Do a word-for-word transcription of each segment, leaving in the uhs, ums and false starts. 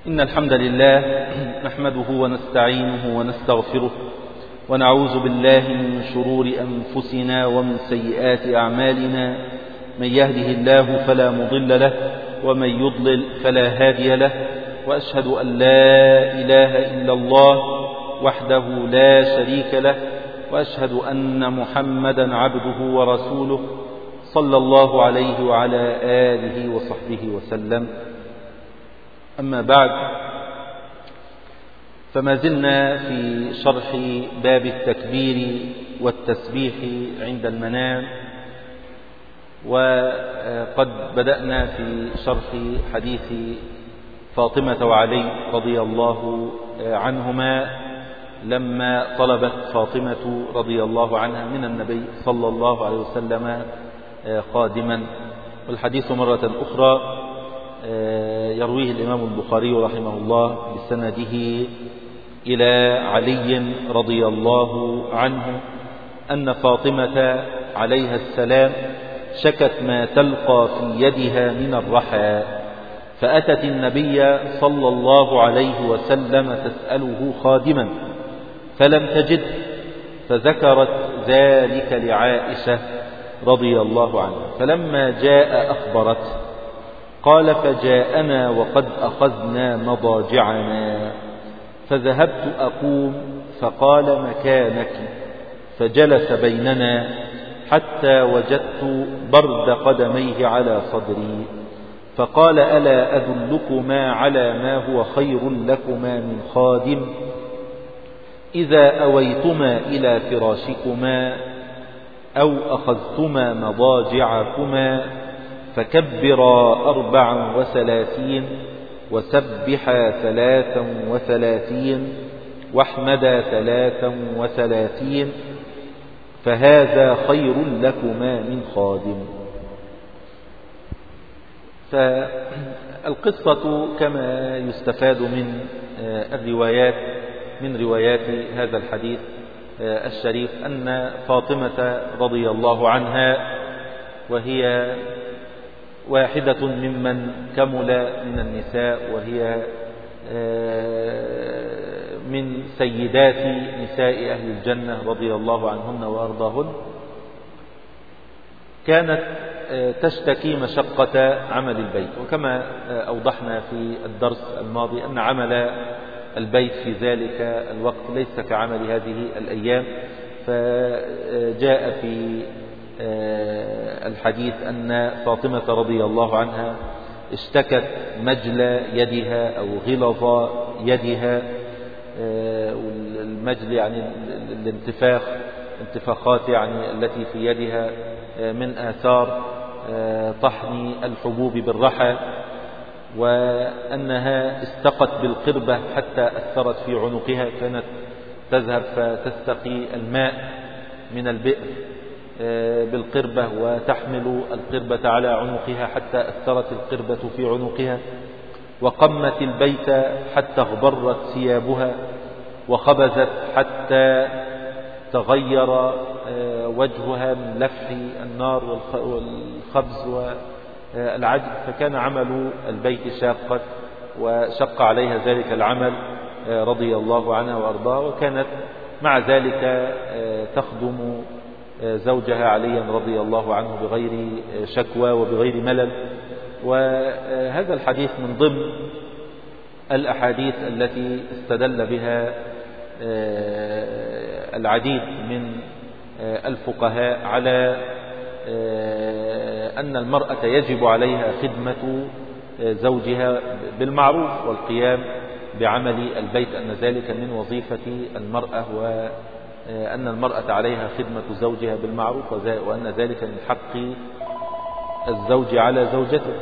إن الحمد لله نحمده ونستعينه ونستغفره ونعوذ بالله من شرور أنفسنا ومن سيئات أعمالنا. من يهده الله فلا مضل له ومن يضلل فلا هادي له، وأشهد أن لا إله إلا الله وحده لا شريك له، وأشهد أن محمدا عبده ورسوله صلى الله عليه وعلى آله وصحبه وسلم. أما بعد، فما زلنا في شرح باب التكبير والتسبيح عند المنام، وقد بدأنا في شرح حديث فاطمة وعلي رضي الله عنهما لما طلبت فاطمة رضي الله عنها من النبي صلى الله عليه وسلم خادما. والحديث مرة أخرى يرويه الإمام البخاري رحمه الله بسنده إلى علي رضي الله عنه أن فاطمة عليها السلام شكت ما تلقى في يدها من الرحى، فأتت النبي صلى الله عليه وسلم تسأله خادما فلم تجد، فذكرت ذلك لعائشة رضي الله عنها، فلما جاء أخبرته. قال: فجاءنا وقد أخذنا مضاجعنا، فذهبت أقوم فقال: مكانك، فجلس بيننا حتى وجدت برد قدميه على صدري، فقال: ألا أدلكما على ما هو خير لكما من خادم؟ إذا أويتما إلى فراشكما أو أخذتما مضاجعكما فكبرا أربعا وثلاثين، وسبحا ثلاثا وثلاثين، واحمدا ثلاثا وثلاثين، فهذا خير لكما من خادم. فالقصة كما يستفاد من الروايات من روايات هذا الحديث الشريف أن فاطمة رضي الله عنها، وهي واحدة ممن كمل من النساء، وهي من سيدات نساء أهل الجنة رضي الله عنهن وأرضاهن، كانت تشتكي مشقة عمل البيت. وكما أوضحنا في الدرس الماضي أن عمل البيت في ذلك الوقت ليس كعمل هذه الأيام، فجاء في الحديث أن فاطمة رضي الله عنها اشتكت مجل يدها أو غلظ يدها. والمجل يعني الانتفاخ، انتفاخات يعني التي في يدها من آثار طحن الحبوب بالرحى، وأنها استقت بالقربة حتى أثرت في عنقها، كانت تذهب فتستقي الماء من البئر بالقربة وتحمل القربة على عنقها حتى أثرت القربة في عنقها، وقمت البيت حتى اغبرت ثيابها، وخبزت حتى تغير وجهها من لفح النار والخبز والعجل، فكان عمل البيت شاقا وشق عليها ذلك العمل رضي الله عنها وأرضاها، وكانت مع ذلك تخدم زوجها عليا رضي الله عنه بغير شكوى وبغير ملل. وهذا الحديث من ضمن الأحاديث التي استدل بها العديد من الفقهاء على أن المرأة يجب عليها خدمة زوجها بالمعروف والقيام بعمل البيت، أن ذلك من وظيفة المرأة، وأن المرأة عليها خدمة زوجها بالمعروف، وأن ذلك من حق الزوج على زوجته.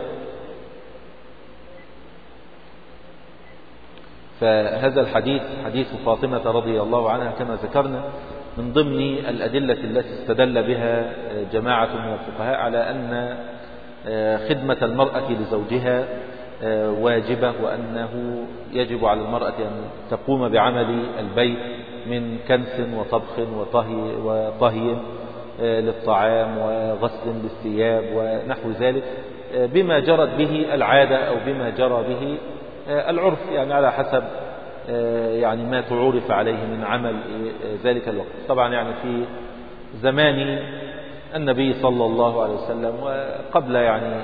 فهذا الحديث حديث فاطمة رضي الله عنها كما ذكرنا من ضمن الأدلة التي استدل بها جماعة من الفقهاء على أن خدمة المرأة لزوجها واجبة، وأنه يجب على المرأة أن تقوم بعمل البيت من كنس وطبخ وطهي, وطهي للطعام وغسل للثياب ونحو ذلك، بما جرت به العادة أو بما جرى به العرف يعني على حسب يعني ما تعرف عليه من عمل ذلك الوقت. طبعا يعني في زمان النبي صلى الله عليه وسلم وقبل يعني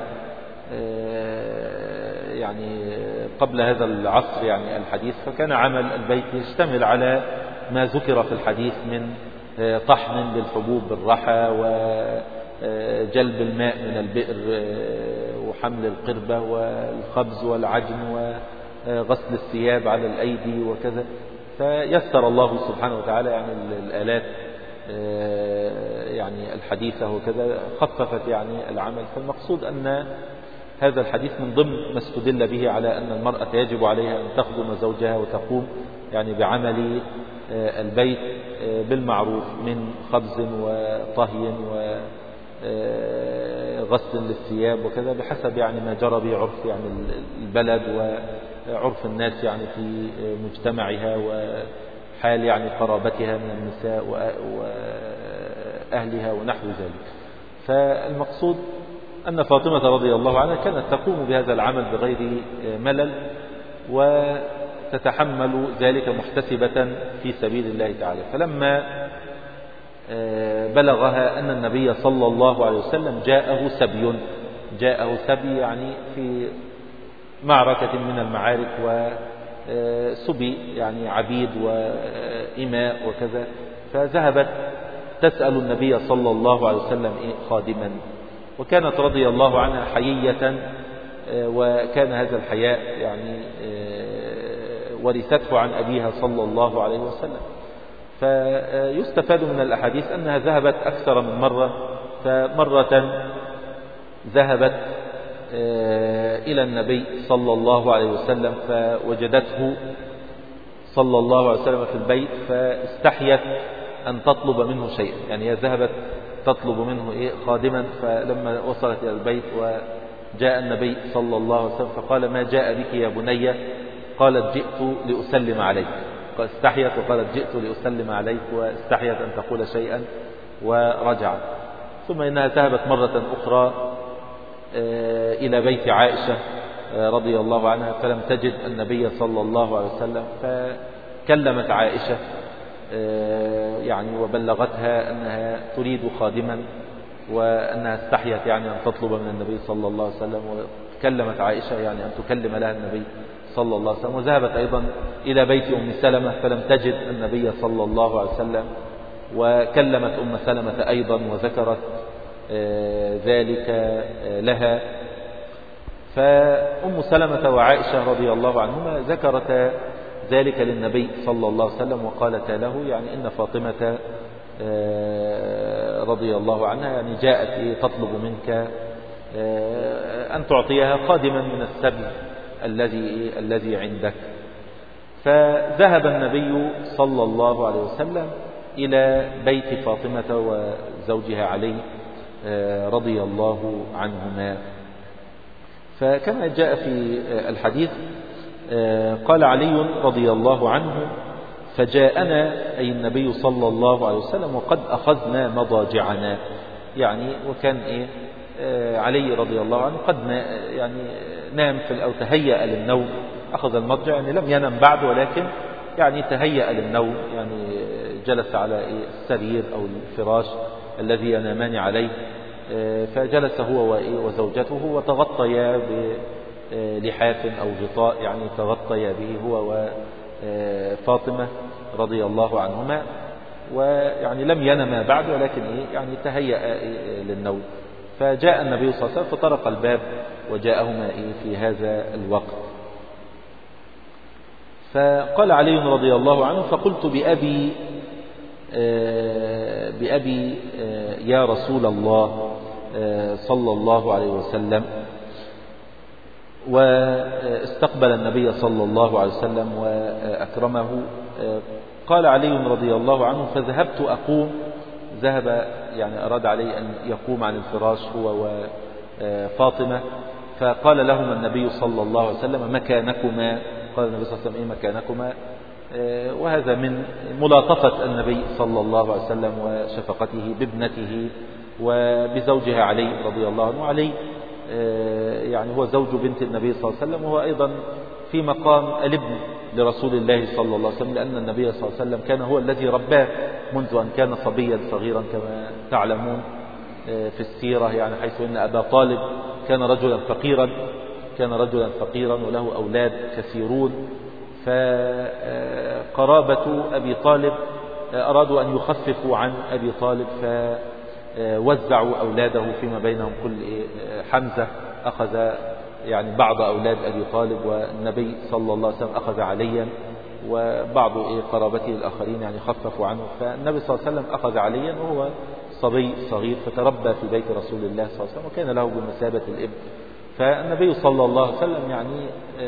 يعني قبل هذا العصر يعني الحديث، فكان عمل البيت يشتمل على ما ذكر في الحديث من طحن بالحبوب بالرحى، وجلب الماء من البئر، وحمل القربة والخبز والعجن، وغسل الثياب على الأيدي وكذا. فيسر الله سبحانه وتعالى يعني الآلات يعني الحديثة وكذا، خففت يعني العمل. فالمقصود أن هذا الحديث من ضمن ما استدل به على أن المرأة يجب عليها أن تخدم زوجها وتقوم يعني بعمل البيت بالمعروف من خبز وطهي وغسل للثياب وكذا، بحسب يعني ما جرى به عرف يعني البلد وعرف الناس يعني في مجتمعها وحال يعني قرابتها من النساء وأهلها ونحو ذلك. فالمقصود أن فاطمة رضي الله عنها كانت تقوم بهذا العمل بغير ملل، وتتحمل ذلك محتسبة في سبيل الله تعالى. فلما بلغها أن النبي صلى الله عليه وسلم جاءه سبي، جاءه سبي يعني في معركة من المعارك، وسبي يعني عبيد وإماء وكذا، فذهبت تسأل النبي صلى الله عليه وسلم خادما. وكانت رضي الله عنها حيية، وكان هذا الحياء يعني ورثته عن أبيها صلى الله عليه وسلم. فيستفاد من الأحاديث أنها ذهبت أكثر من مرة. فمرة ذهبت إلى النبي صلى الله عليه وسلم فوجدته صلى الله عليه وسلم في البيت، فاستحيت أن تطلب منه شيئا، يعني هي ذهبت تطلب منه إيه خادما. فلما وصلت إلى البيت وجاء النبي صلى الله عليه وسلم فقال: ما جاء بك يا بني؟ قالت: جئت لأسلم عليك. استحيت وقالت: جئت لأسلم عليك، واستحيت أن تقول شيئا ورجعت. ثم إنها ذهبت مرة أخرى إلى بيت عائشة رضي الله عنها، فلم تجد النبي صلى الله عليه وسلم، فكلمت عائشة يعني وبلغتها أنها تريد خادما، وأنها استحيت يعني أن تطلب من النبي صلى الله عليه وسلم. وكلمت عائشة يعني أن تكلم لها النبي صلى الله عليه وسلم. وذهبت أيضا إلى بيت أم سلمة فلم تجد النبي صلى الله عليه وسلم، وكلمت أم سلمة أيضا وذكرت ذلك لها. فأم سلمة وعائشة رضي الله عنهما ذكرتا ذلك للنبي صلى الله عليه وسلم، وقالتا له يعني إن فاطمة رضي الله عنها يعني جاءت تطلب منك أن تعطيها خادما من السبي الذي الذي عندك. فذهب النبي صلى الله عليه وسلم إلى بيت فاطمة وزوجها علي رضي الله عنهما. فكما جاء في الحديث قال علي رضي الله عنه: فجاءنا أي النبي صلى الله عليه وسلم وقد أخذنا مضاجعنا. يعني وكان إيه علي رضي الله عنه قد يعني نام في أو تهيأ للنوم، أخذ المضجع يعني لم ينم بعد، ولكن يعني تهيأ للنوم، يعني جلس على السرير أو الفراش الذي ينامان عليه. فجلس هو وزوجته وتغطيا بلحاف أو غطاء، يعني تغطيا به هو وفاطمة رضي الله عنهما، ويعني لم ينما بعد، ولكن يعني تهيأ للنوم. فجاء النبي صلى الله عليه وسلم فطرق الباب وجاءهما في هذا الوقت. فقال علي رضي الله عنه: فقلت بأبي بأبي يا رسول الله صلى الله عليه وسلم. واستقبل النبي صلى الله عليه وسلم وأكرمه. قال علي رضي الله عنه: فذهبت أقوم. ذهب يعني أراد علي أن يقوم عن الفراش هو وفاطمة. فقال لهما النبي صلى الله عليه وسلم: مكانكما. قال النبي صلى الله عليه وسلم: إيه مكانكما؟ وهذا من ملاطفة النبي صلى الله عليه وسلم وشفقته بابنته وبزوجها علي رضي الله عنه. علي يعني هو زوج بنت النبي صلى الله عليه وسلم، وهو أيضا في مقام الابن لرسول الله صلى الله عليه وسلم، لأن النبي صلى الله عليه وسلم كان هو الذي رباه منذ أن كان صبيا صغيرا كما تعلمون في السيرة، يعني حيث أن أبا طالب كان رجلا فقيرا كان رجلا فقيرا وله أولاد كثيرون، فقرابة أبي طالب أرادوا أن يخففوا عن أبي طالب فوزعوا أولاده فيما بينهم. كل حمزة أخذ يعني بعض أولاد أبي طالب، والنبي صلى الله عليه وسلم أخذ عليا، وبعض قرابته الآخرين يعني خففوا عنه. فالنبي صلى الله عليه وسلم أخذ عليا وهو صبي صغير، فتربى في بيت رسول الله صلى الله عليه وسلم وكان له بمثابة الابن. فالنبي صلى الله عليه وسلم يعني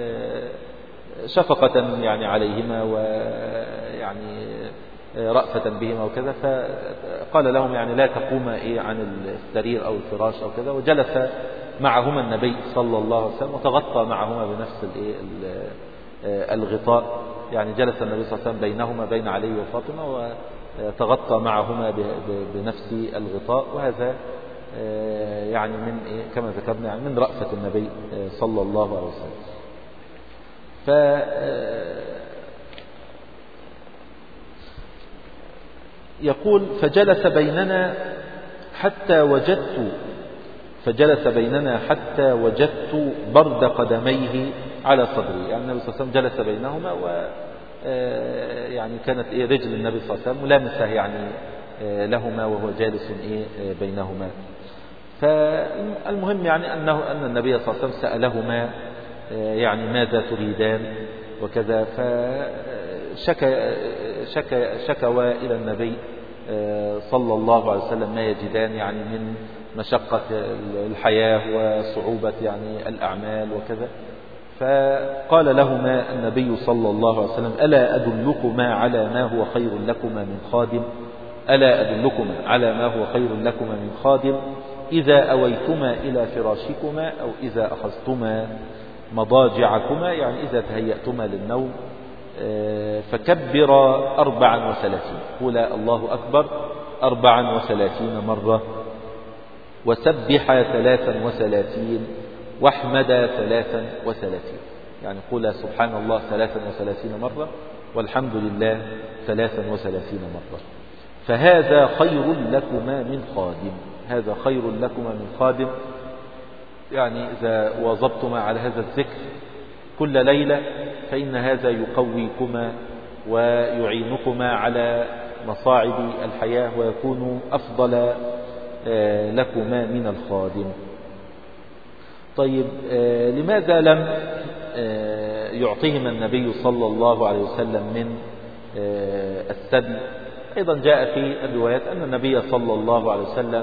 شفقة يعني عليهما ويعني رأفة بهما وكذا، فقال لهم يعني لا تقوما إيه عن السرير أو الفراش أو كذا، وجلس معهما النبي صلى الله عليه وسلم وتغطى معهما بنفس الغطاء. يعني جلس النبي صلى الله عليه وسلم بينهما بين علي وفاطمة وتغطى معهما بنفس الغطاء، وهذا يعني من كما ذكرنا يعني من رأفة النبي صلى الله عليه وسلم. ف يقول فجلس بيننا حتى وجدت فجلس بيننا حتى وجدت برد قدميه على صدري. يعني النبي صلى الله عليه وسلم جلس بينهما و يعني كانت إيه رجل النبي صلى الله عليه وسلم ملامسة يعني لهما وهو جالس إيه بينهما. فالمهم يعني أنه أن النبي صلى الله عليه وسلم سألهما يعني ماذا تريدان وكذا، فشكى شكى شكوى إلى النبي صلى الله عليه وسلم ما يجدان يعني من مشقة الحياة وصعوبة يعني الأعمال وكذا. فقال لهما النبي صلى الله عليه وسلم ألا أدلكما على ما هو خير لكما من خادم ألا أدلكما على ما هو خير لكما من خادم إذا أويتما إلى فراشكما أو إذا أخذتما مضاجعكما، يعني إذا تهيأتما للنوم، فكبر أربعا وثلاثين قولا الله أكبر أربعا وثلاثين مرة، وسبح ثلاثا وثلاثين، واحمد ثلاثا وثلاثين. يعني قولا سبحان الله ثلاثا وثلاثين مرة، والحمد لله ثلاثا وثلاثين مرة. فهذا خير لكما من خادم هذا خير لكما من خادم يعني إذا واظبتما على هذا الذكر كل ليلة فإن هذا يقويكما ويعينكما على مصاعب الحياة ويكون أفضل لكما من الخادم. طيب لماذا لم يعطيهما النبي صلى الله عليه وسلم من السبي؟ أيضا جاء في الروايات أن النبي صلى الله عليه وسلم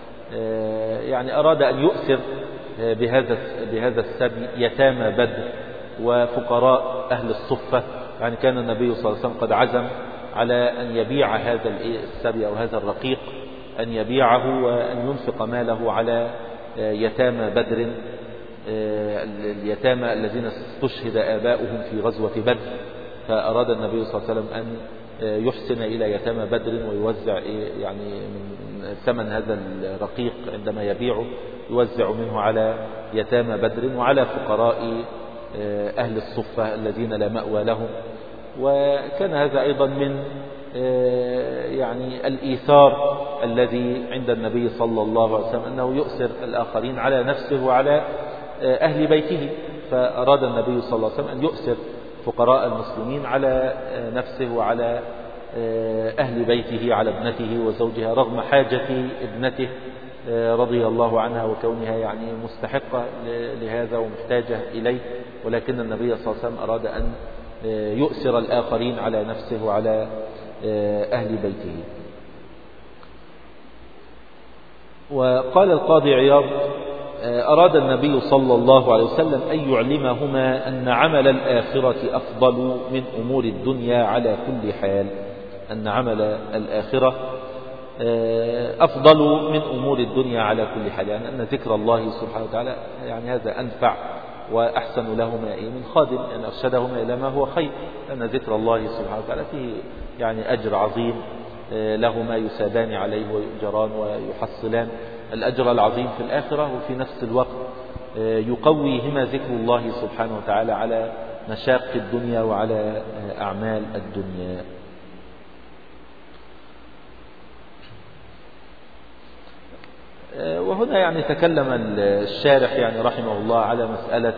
يعني أراد أن يؤثر بهذا بهذا السبي يتامى بدر وفقراء أهل الصفة. يعني كان النبي صلى الله عليه وسلم قد عزم على أن يبيع هذا السبي أو هذا الرقيق، أن يبيعه وأن ينفق ماله على يتامى بدر، اليتامى الذين استشهد آباؤهم في غزوة بدر. فأراد النبي صلى الله عليه وسلم أن يحسن إلى يتامى بدر ويوزع يعني من ثمن هذا الرقيق عندما يبيعه يوزع منه على يتامى بدر وعلى فقراء أهل الصفة الذين لا مأوى لهم. وكان هذا أيضا من يعني الإيثار الذي عند النبي صلى الله عليه وسلم أنه يؤثر الآخرين على نفسه وعلى أهل بيته. فأراد النبي صلى الله عليه وسلم أن يؤثر فقراء المسلمين على نفسه وعلى أهل بيته، على ابنته وزوجها، رغم حاجة ابنته رضي الله عنها وكونها يعني مستحقة لهذا ومحتاجة إليه، ولكن النبي صلى الله عليه وسلم أراد أن يؤثر الآخرين على نفسه وعلى أهل بيته. وقال القاضي عياض أراد النبي صلى الله عليه وسلم أن يعلمهما أن عمل الآخرة أفضل من أمور الدنيا على كل حال أن عمل الآخرة أفضل من أمور الدنيا على كل حال، يعني أن ذكر الله سبحانه وتعالى يعني هذا أنفع وأحسن لهما من خادم، أن يعني أرشدهما إلى ما هو خير، أن ذكر الله سبحانه وتعالى فيه يعني أجر عظيم لهما يسابان عليه ويؤجران ويحصلان الأجر العظيم في الآخرة، وفي نفس الوقت يقويهما ذكر الله سبحانه وتعالى على مشاق الدنيا وعلى أعمال الدنيا. وهنا يعني تكلم الشارح يعني رحمه الله على مسألة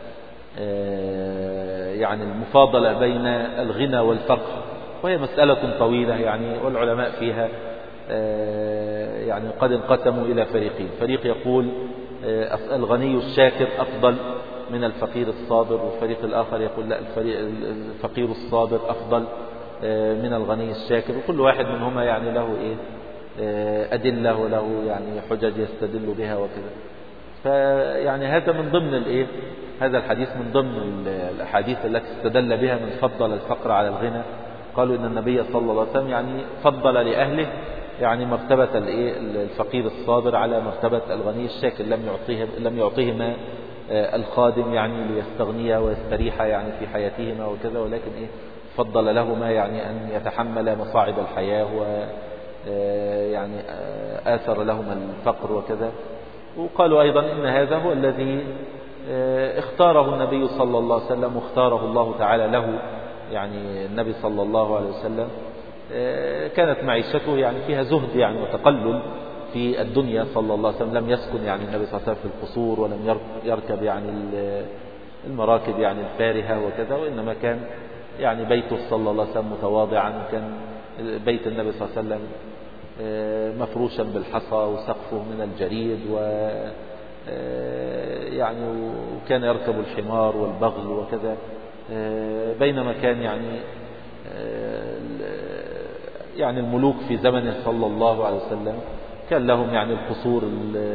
يعني المفاضلة بين الغنى والفقر، وهي مسألة طويلة يعني، والعلماء فيها يعني قد انقسموا إلى فريقين. فريق يقول الغني الشاكر أفضل من الفقير الصابر، والفريق الآخر يقول لا، الفقير الصابر أفضل من الغني الشاكر، وكل واحد منهما يعني له إيه أدلة وله يعني حجج يستدل بها وكذا. فيعني هذا من ضمن الإيه هذا الحديث من ضمن الأحاديث التي استدل بها من فضل الفقر على الغنى. قالوا إن النبي صلى الله عليه وسلم يعني فضل لأهله يعني مرتبة الإيه الفقير الصابر على مرتبة الغني الشاكر، لم يعطيه لم يعطيهما الخادم يعني ليستغنيا ويستريحا يعني في حياتهما وكذا، ولكن إيه فضل لهما يعني أن يتحمل مصاعب الحياة، و يعني آثر لهما الفقر وكذا. وقالوا أيضا إن هذا هو الذي اختاره النبي صلى الله عليه وسلم، واختاره الله تعالى له، يعني النبي صلى الله عليه وسلم كانت معيشته يعني فيها زهد يعني وتقلل في الدنيا صلى الله عليه وسلم، لم يسكن يعني النبي صلى الله عليه وسلم في القصور، ولم يركب يعني المراكب يعني الفارهة وكذا، وإنما كان يعني بيته صلى الله عليه وسلم متواضعا، وكان بيت النبي صلى الله عليه وسلم مفروشا بالحصى وسقفه من الجريد، و يعني وكان يركب الحمار والبغل وكذا، بينما كان يعني يعني الملوك في زمنه صلى الله عليه وسلم كان لهم يعني القصور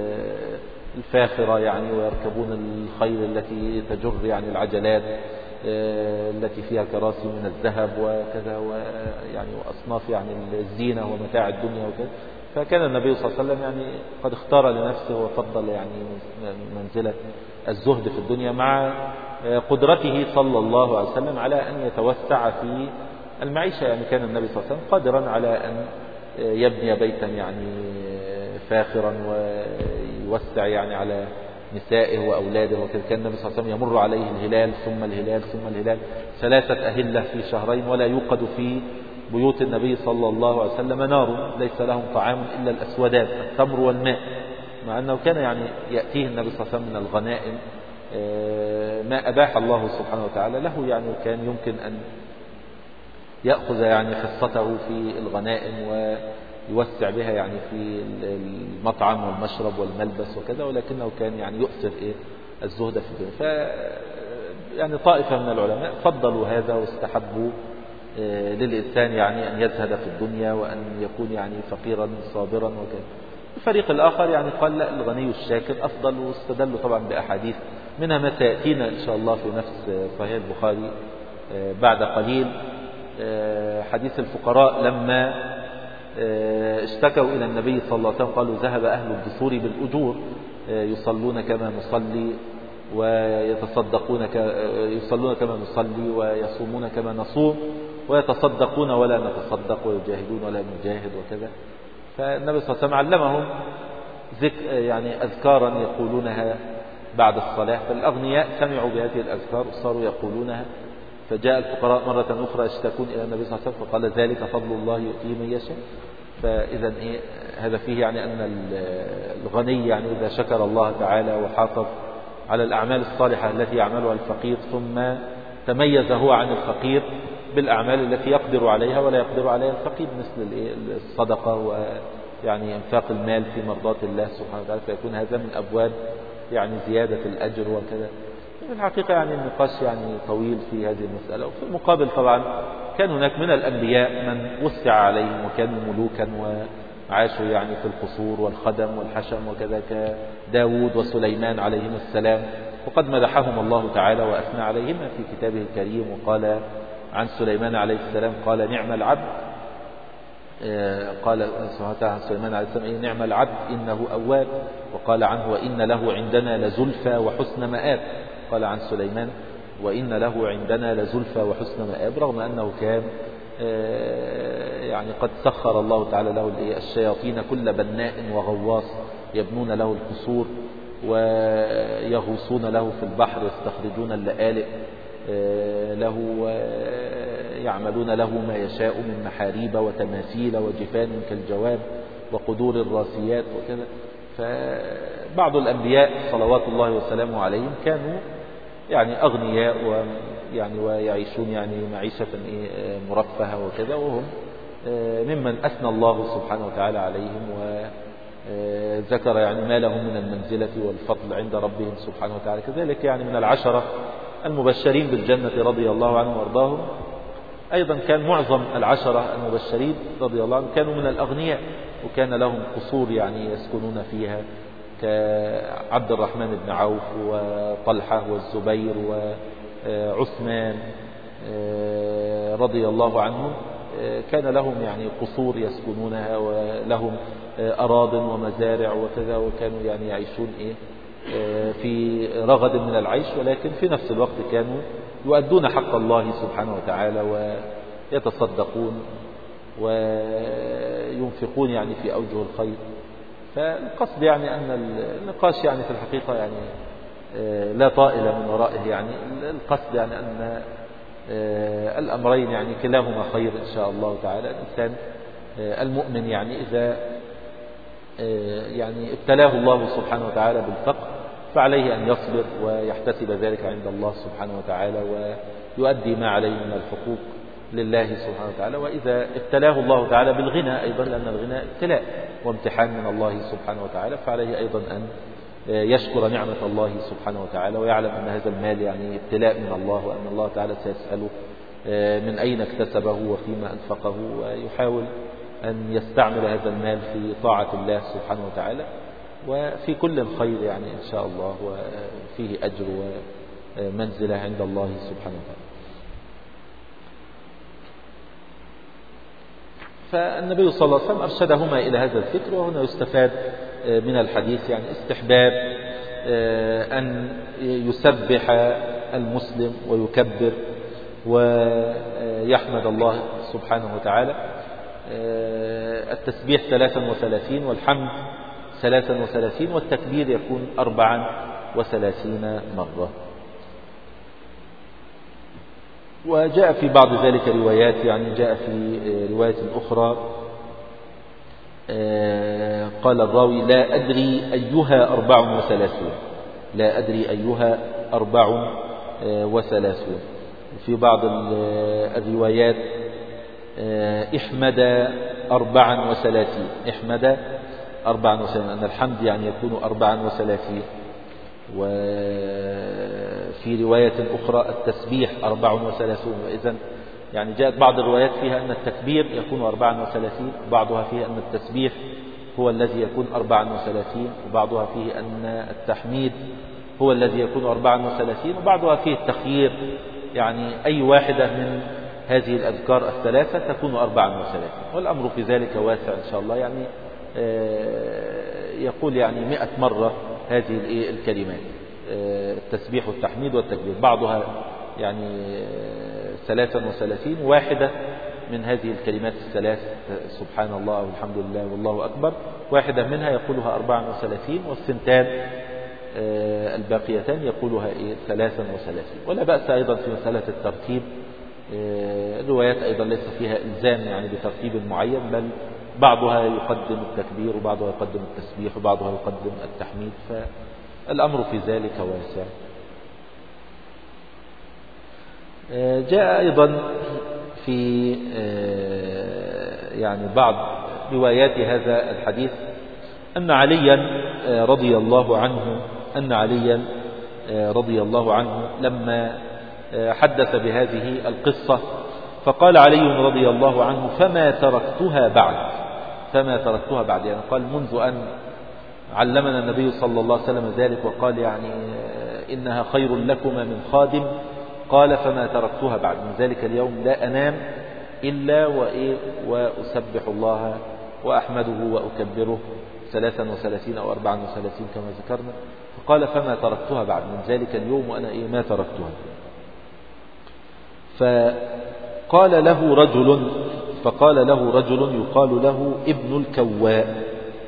الفاخرة يعني، ويركبون الخيل التي تجر يعني العجلات التي فيها كراسي من الذهب وكذا، ويعني وأصناف يعني الزينة ومتاع الدنيا وكذا. فكان النبي صلى الله عليه وسلم يعني قد اختار لنفسه وفضل يعني منزلة الزهد في الدنيا، مع قدرته صلى الله عليه وسلم على أن يتوسع في المعيشة. يعني كان النبي صلى الله عليه وسلم قادرا على أن يبني بيتا يعني فاخرا ويوسع يعني على نسائه وأولاده وكذا. كان النبي صلى الله عليه وسلم يمر عليه الهلال ثم الهلال ثم الهلال ثلاثة أهلة في شهرين، ولا يوقد في بيوت النبي صلى الله عليه وسلم نار، ليس لهم طعام إلا الأسودان التمر والماء، مع أنه كان يعني يأتيه النبي صلى الله عليه وسلم من الغنائم ما أباح الله سبحانه وتعالى له يعني، وكان يمكن أن يأخذ يعني حصته في الغنائم ويوسع بها يعني في المطعم والمشرب والملبس وكذا، ولكنه كان يعني يؤثر إيه الزهد في الدنيا. ف يعني طائفة من العلماء فضلوا هذا واستحبوا للإنسان يعني أن يزهد في الدنيا وأن يكون يعني فقيرا صابرا وكذا. الفريق الآخر يعني قال لا، الغني الشاكر أفضل، واستدلوا طبعا بأحاديث منها ما سيأتينا إن شاء الله في نفس صحيح البخاري بعد قليل. حديث الفقراء لما اشتكوا إلى النبي صلى الله عليه وسلم قالوا ذهب أهل الدثور بالأجور، يصلون كما نصلي ويتصدقون يصلون كما نصلي ويصومون كما نصوم ويتصدقون ولا نتصدق ويجاهدون ولا نجاهد وكذا. فالنبي صلى الله عليه وسلم علمهم ذكر يعني أذكارا يقولونها بعد الصلاة، فالأغنياء سمعوا بهذه الأذكار وصاروا يقولونها. فجاء الفقراء مرة أخرى يشتكون إلى النبي صلى الله عليه وسلم فقال ذلك فضل الله يؤتيه من يشاء. فإذا إيه هذا فيه يعني أن الغني يعني إذا شكر الله تعالى وحافظ على الأعمال الصالحة التي يعملها الفقير، ثم تميز هو عن الفقير بالأعمال التي يقدر عليها ولا يقدر عليها الفقير، مثل الصدقة ويعني انفاق المال في مرضاة الله سبحانه وتعالى، فيكون هذا من أبواب يعني زيادة الأجر وكذا. في الحقيقة يعني النقاش يعني طويل في هذه المسألة. وفي المقابل طبعا كان هناك من الأنبياء من وسع عليهم وكانوا ملوكا وعاشوا يعني في القصور والخدم والحشم وكذا، كداود وسليمان عليهم السلام، وقد مدحهم الله تعالى وأثنى عليهما في كتابه الكريم. وقال عن سليمان عليه السلام قال نعم العبد، قال سبحانه وتعالى عن سليمان عليه السلام نعم العبد إنه أواب، وقال عنه وإن له عندنا لزلفى وحسن مآب. قال عن سليمان وإن له عندنا لزلفى وحسن مآب، رغم أنه كان يعني قد سخر الله تعالى له الشياطين كل بناء وغواص يبنون له القصور ويغوصون له في البحر يستخرجون اللآلئ له يعملون له ما يشاء من محاريب وتماثيل وجفان كالجواب وقدور الراسيات وكذا. فبعض الأنبياء صلوات الله وسلامه عليهم كانوا يعني أغنياء ويعني ويعيشون يعني معيشة مرفهة وكذا، وهم ممن أثنى الله سبحانه وتعالى عليهم وذكر يعني ما لهم من المنزلة والفضل عند ربهم سبحانه وتعالى. كذلك يعني من العشرة المبشرين بالجنة رضي الله عنهم وارضاهم أيضا كان معظم العشرة المبشرين رضي الله عنهم كانوا من الأغنياء، وكان لهم قصور يعني يسكنون فيها كعبد الرحمن بن عوف وطلحة والزبير وعثمان رضي الله عنهم، كان لهم يعني قصور يسكنونها ولهم أراض ومزارع وكذا، وكانوا يعني يعيشون إيه في رغد من العيش، ولكن في نفس الوقت كانوا يؤدون حق الله سبحانه وتعالى ويتصدقون وينفقون يعني في أوجه الخير. فالقصد يعني أن النقاش يعني في الحقيقة يعني لا طائل من ورائه، يعني القصد يعني أن الأمرين يعني كلاهما خير إن شاء الله تعالى. الإنسان المؤمن يعني إذا يعني ابتلاه الله سبحانه وتعالى بالفقر فعليه أن يصبر ويحتسب ذلك عند الله سبحانه وتعالى ويؤدي ما عليه من الحقوق لله سبحانه وتعالى. وإذا ابتلاه الله تعالى بالغنى أيضا، لأن الغنى ابتلاء وامتحان من الله سبحانه وتعالى، فعليه أيضا أن يشكر نعمة الله سبحانه وتعالى ويعلم أن هذا المال يعني ابتلاء من الله، وأن الله تعالى سيسأله من أين اكتسبه وفيما أنفقه، ويحاول أن يستعمل هذا المال في طاعة الله سبحانه وتعالى، وفي كل خير يعني إن شاء الله، وفيه أجر ومنزلة عند الله سبحانه وتعالى. فالنبي صلى الله عليه وسلم أرشدهما إلى هذا الفكر. وهنا يستفاد من الحديث يعني استحباب أن يسبح المسلم ويكبر ويحمد الله سبحانه وتعالى. التسبيح ثلاثا وثلاثين والحمد ثلاثا وثلاثين والتكبير يكون أربعا وثلاثين مرة. وجاء في بعض ذلك روايات، يعني جاء في رواية أخرى قال الراوي لا أدري أيها أربع وثلاثون، لا أدري أيها أربع وثلاثون. في بعض الروايات احمد أربعا وثلاثين، احمد أربعا وثلاثين، أن الحمد يعني يكون أربعا وثلاثين. وفي رواية أخرى التسبيح أربع وثلاثون. وإذن يعني جاءت بعض الروايات فيها أن التكبير يكون أربعا وثلاثين، وبعضها فيه أن التسبيح هو الذي يكون أربعا وثلاثين، وبعضها فيه أن التحميد هو الذي يكون أربعا وثلاثين، وبعضها فيه التخيير، يعني أي واحدة من هذه الأذكار الثلاثة تكون أربعا وثلاثين. والأمر في ذلك واسع إن شاء الله، يعني يقول يعني مئة مرة هذه الكلمات، التسبيح والتحميد والتكبير، بعضها يعني ثلاثا وثلاثين، واحدة من هذه الكلمات الثلاث سبحان الله والحمد لله والله أكبر، واحدة منها يقولها أربعا وثلاثين، والثنتان الباقيتان يقولها إيه ثلاثا وثلاثين. ولا بأس أيضا في مسألة الترتيب، الروايات أيضا ليس فيها إلزام يعني بترتيب معين، بل بعضها يقدم التكبير وبعضها يقدم التسبيح وبعضها يقدم التحميد، فالأمر في ذلك واسع. جاء أيضا في يعني بعض روايات هذا الحديث أن عليا رضي الله عنه أن عليا رضي الله عنه لما حدث بهذه القصة فقال علي رضي الله عنه فما تركتها بعد، فما تركتها بعد، يعني قال منذ أن علمنا النبي صلى الله عليه وسلم ذلك وقال يعني إنها خير لكما من خادم، قال فما تركتها بعد، من ذلك اليوم لا أنام إلا وإيه وأسبح الله وأحمده وأكبره ثلاثا وثلاثين أو أربعا وثلاثين كما ذكرنا. فقال فما تركتها بعد، من ذلك اليوم وأنا إيه ما تركتها. فقال له رجل فقال له رجل يقال له ابن الكواء،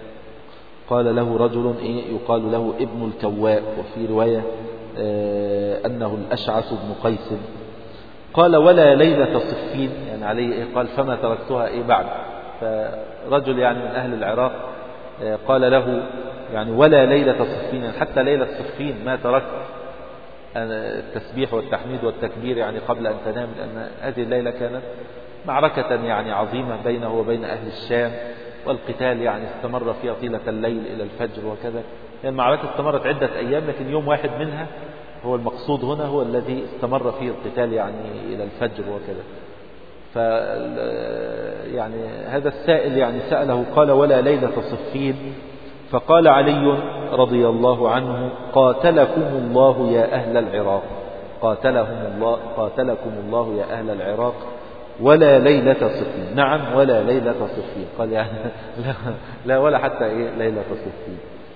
قال له رجل إيه يقال له ابن الكواء. وفي رواية أنه الأشعث بن قيس. قال ولا ليلة صفين، يعني عليه إيه؟ قال فما تركتها إيه بعد. فرجل يعني من أهل العراق قال له يعني ولا ليلة صفين، يعني حتى ليلة صفين ما تركت التسبيح والتحميد والتكبير يعني قبل أن تنام، لأن هذه الليلة كانت معركة يعني عظيمة بينه وبين أهل الشام، والقتال يعني استمر فيها طيلة الليل إلى الفجر وكذا. يعني المعركة استمرت عدة أيام، لكن يوم واحد منها هو المقصود هنا هو الذي استمر فيه القتال يعني إلى الفجر وكذا. ف يعني هذا السائل يعني سأله قال ولا ليلة صفين، فقال علي رضي الله عنه قاتلكم الله يا أهل العراق، قاتلهم الله قاتلكم الله يا أهل العراق ولا ليلة صفين. نعم ولا ليلة صفين، قال يعني لا, لا ولا حتى إيه ليلة صفين.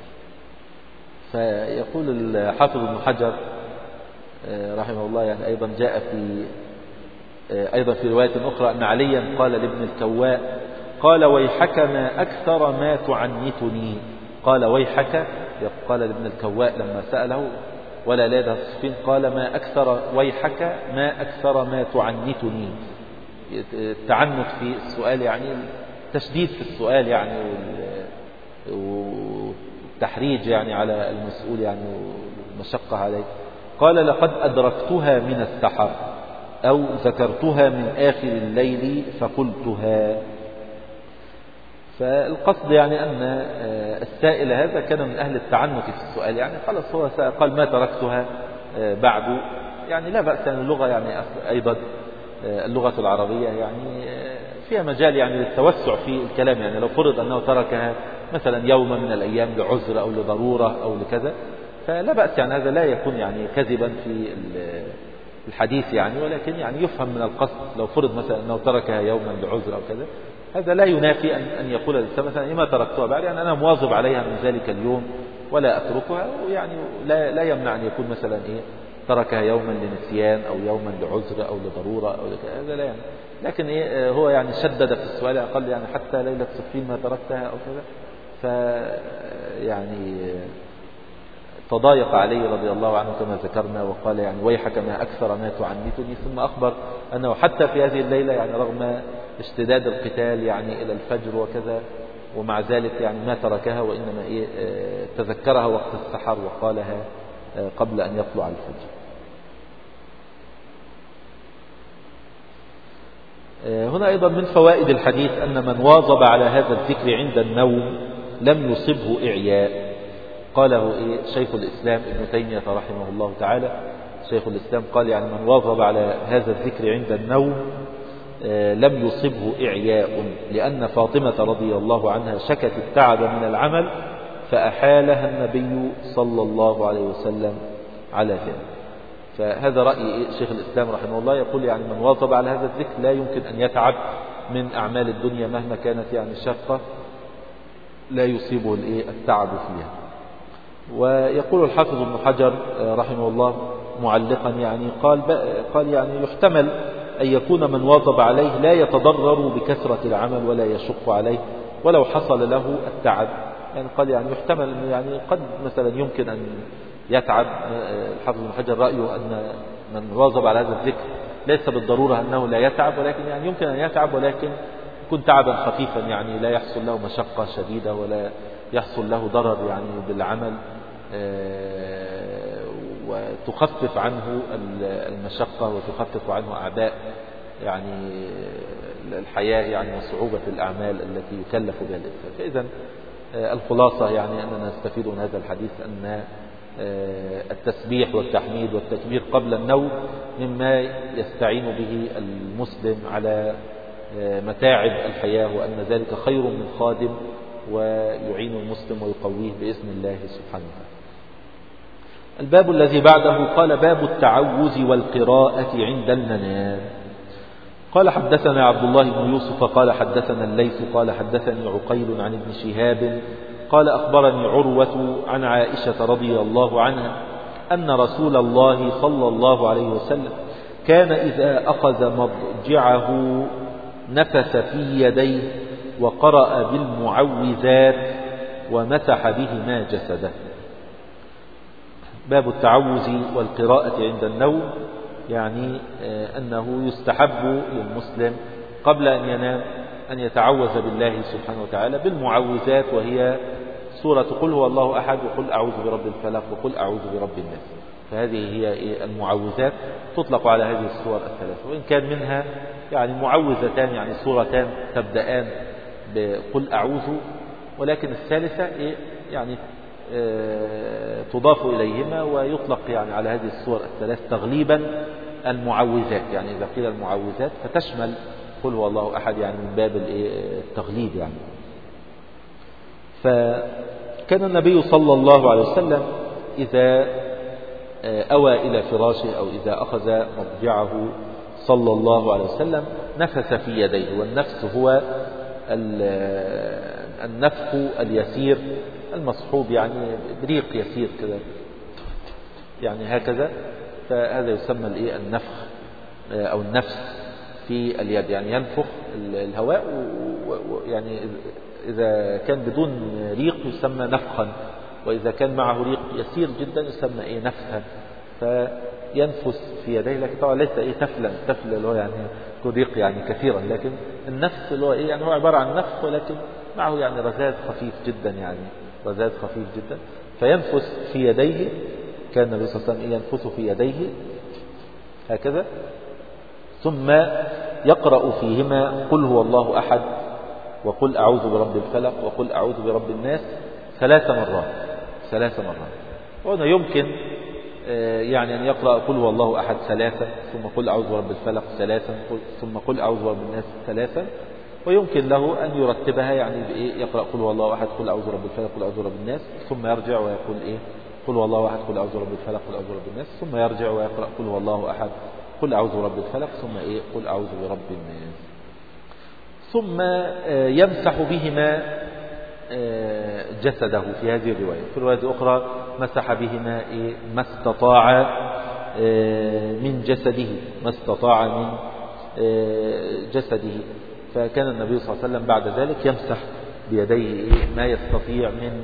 فيقول الحافظ ابن حجر رحمه الله يعني أيضا جاء في أيضا في رواية أخرى أن عليا قال لابن الكواء قال ويحك ما أكثر ما تعنتني، قال ويحك قال لابن الكواء لما سأله ولا ليلة صفين قال ما أكثر ويحك ما أكثر ما تعنتني. التعنت في السؤال يعني تشديد في السؤال يعني والتحريج يعني على المسؤول يعني والمشقة عليه. قال لقد أدركتها من السحر أو ذكرتها من آخر الليل فقلتها. فالقصد يعني أن السائل هذا كان من أهل التعنت في السؤال، يعني خلاص هو قال ما تركتها بعد، يعني لا بأس. يعني اللغة يعني أيضا اللغة العربية يعني فيها مجال يعني للتوسع في الكلام، يعني لو فرض أنه تركها مثلا يوما من الأيام لعذر أو لضرورة أو لكذا فلا بأس، يعني هذا لا يكون يعني كذبا في الحديث يعني، ولكن يعني يفهم من القصد لو فرض مثلا أنه تركها يوما لعذر أو كذا، هذا لا ينافي أن يقول الإنسان مثلا ما تركتها بعد، يعني أنا مواظب عليها من ذلك اليوم ولا أتركها، ويعني لا, لا يمنع أن يكون مثلا إيه تركها يوما لنسيان أو يوما لعذر أو لضرورة أو لكذا، هذا لا يعني. لكن إيه هو يعني شدد في السؤال قال يعني حتى ليلة صفين ما تركتها أو كذا، فيعني تضايق عليه رضي الله عنه كما ذكرنا وقال يعني ويحك ما أكثر ما تعنتني، ثم أخبر أنه حتى في هذه الليلة يعني رغم اشتداد القتال يعني إلى الفجر وكذا ومع ذلك يعني ما تركها، وإنما إيه تذكرها وقت السحر وقالها قبل أن يطلع الفجر. هنا أيضا من فوائد الحديث أن من واظب على هذا الذكر عند النوم لم يصبه إعياء. قاله إيه شيخ الإسلام ابن تيمية رحمه الله تعالى، شيخ الإسلام قال يعني من واظب على هذا الذكر عند النوم لم يصبه إعياء، لأن فاطمة رضي الله عنها شكت التعب من العمل فأحالها النبي صلى الله عليه وسلم على ذلك. فهذا رأي شيخ الإسلام رحمه الله، يقول يعني من واظب على هذا الذكر لا يمكن أن يتعب من أعمال الدنيا مهما كانت يعني شاقة، لا يصيبه التعب فيها. ويقول الحافظ ابن حجر رحمه الله معلقا يعني قال قال يعني يحتمل أن يكون من واظب عليه لا يتضرر بكثرة العمل ولا يشق عليه ولو حصل له التعب، يعني قال يعني يحتمل أنه يعني قد مثلا يمكن أن يتعب. الحافظ ابن حجر رأيه أن من واظب على هذا الذكر ليس بالضرورة أنه لا يتعب، ولكن يعني يمكن أن يتعب ولكن يكون تعبا خفيفا، يعني لا يحصل له مشقة شديدة ولا يحصل له ضرر يعني بالعمل، وتخفف عنه المشقة وتخفف عنه أعباء يعني الحياة يعني وصعوبة الأعمال التي يكلف بها الإنسان. فإذا الخلاصة يعني أننا نستفيد من هذا الحديث أن التسبيح والتحميد والتكبير قبل النوم مما يستعين به المسلم على متاعب الحياة، وأن ذلك خير من خادم ويعين المسلم ويقويه بإذن الله سبحانه وتعالى. الباب الذي بعده قال باب التعوذ والقراءة عند المنام. قال حدثنا عبد الله بن يوسف قال حدثنا الليث قال حدثني عقيل عن ابن شهاب قال أخبرني عروة عن عائشة رضي الله عنها أن رسول الله صلى الله عليه وسلم كان إذا أخذ مضجعه نفث في يديه وقرأ بالمعوذات ومسح بهما جسده. باب التعوذ والقراءة عند النوم، يعني أنه يستحب للمسلم قبل أن ينام أن يتعوذ بالله سبحانه وتعالى بالمعوذات، وهي سورة قل هو الله أحد، وقل أعوذ برب الفلق، وقل أعوذ برب الناس. فهذه هي المعوذات، تطلق على هذه السور الثلاثة، وإن كان منها يعني معوذتان، يعني سورتان تبدأان بقل أعوذ، ولكن الثالثة يعني تضاف إليهما ويطلق يعني على هذه السور الثلاث تغليبا المعوذات، يعني إذا قيل المعوذات فتشمل قل هو الله أحد، يعني من باب التغليب يعني. فكان النبي صلى الله عليه وسلم إذا أوى إلى فراشه أو إذا أخذ مضجعه صلى الله عليه وسلم نفث في يديه، والنفث هو النفخ اليسير المصحوب يعني بريق يسير كذا، يعني هكذا، فهذا يسمى الايه النفخ أو النفس في اليد، يعني ينفخ الهواء، ويعني إذا كان بدون ريق يسمى نفخا، وإذا كان معه ريق يسير جدا يسمى إيه نفثا. فينفس في يديه، لكن طبعا ليس إيه تفلا، تفلا اللي هو يعني يكون ريق يعني كثيرا، لكن النفس اللي هو إيه يعني هو عبارة عن نفخ، ولكن معه يعني رذاذ خفيف جدا، يعني رذاذ خفيف جدا. فينفس في يديه، كان النبي صلى الله عليه وسلم ينفس في يديه هكذا، ثم يقرأ فيهما قل هو الله أحد، وقل أعوذ برب الفلق، وقل أعوذ برب الناس ثلاث مرات ثلاث مرات. وهنا يمكن يعني أن يقرأ قل هو الله أحد ثلاثة، ثم قل أعوذ برب الفلق ثلاثة، ثم قل أعوذ برب الناس ثلاثة، ويمكن له أن يرتبها يعني بإيه، يقرأ قل هو الله أحد، قل أعوذ برب الفلق، قل أعوذ برب الناس، ثم يرجع ويقول إيه قل هو الله أحد، قل أعوذ برب الفلق، قل أعوذ برب الناس، ثم يرجع ويقرأ قل هو الله أحد، قل أعوذ برب الفلق، ثم إيه قل أعوذ برب الناس. ثم يمسح بهما جسده في هذه الرواية. في الرواية الأخرى مسح بهما إيه ما استطاع من جسده، ما استطاع من جسده. فكان النبي صلى الله عليه وسلم بعد ذلك يمسح بيديه ما يستطيع من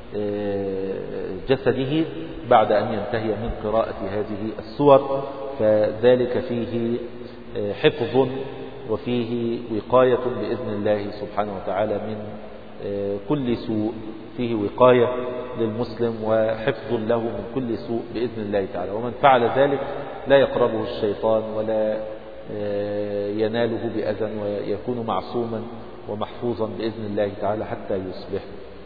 جسده بعد أن ينتهي من قراءة هذه السور، فذلك فيه حفظ وفيه وقاية بإذن الله سبحانه وتعالى من كل سوء، فيه وقاية للمسلم وحفظ له من كل سوء بإذن الله تعالى. ومن فعل ذلك لا يقربه الشيطان ولا يناله بأذى، ويكون معصوما ومحفوظا بإذن الله تعالى حتى يصبح.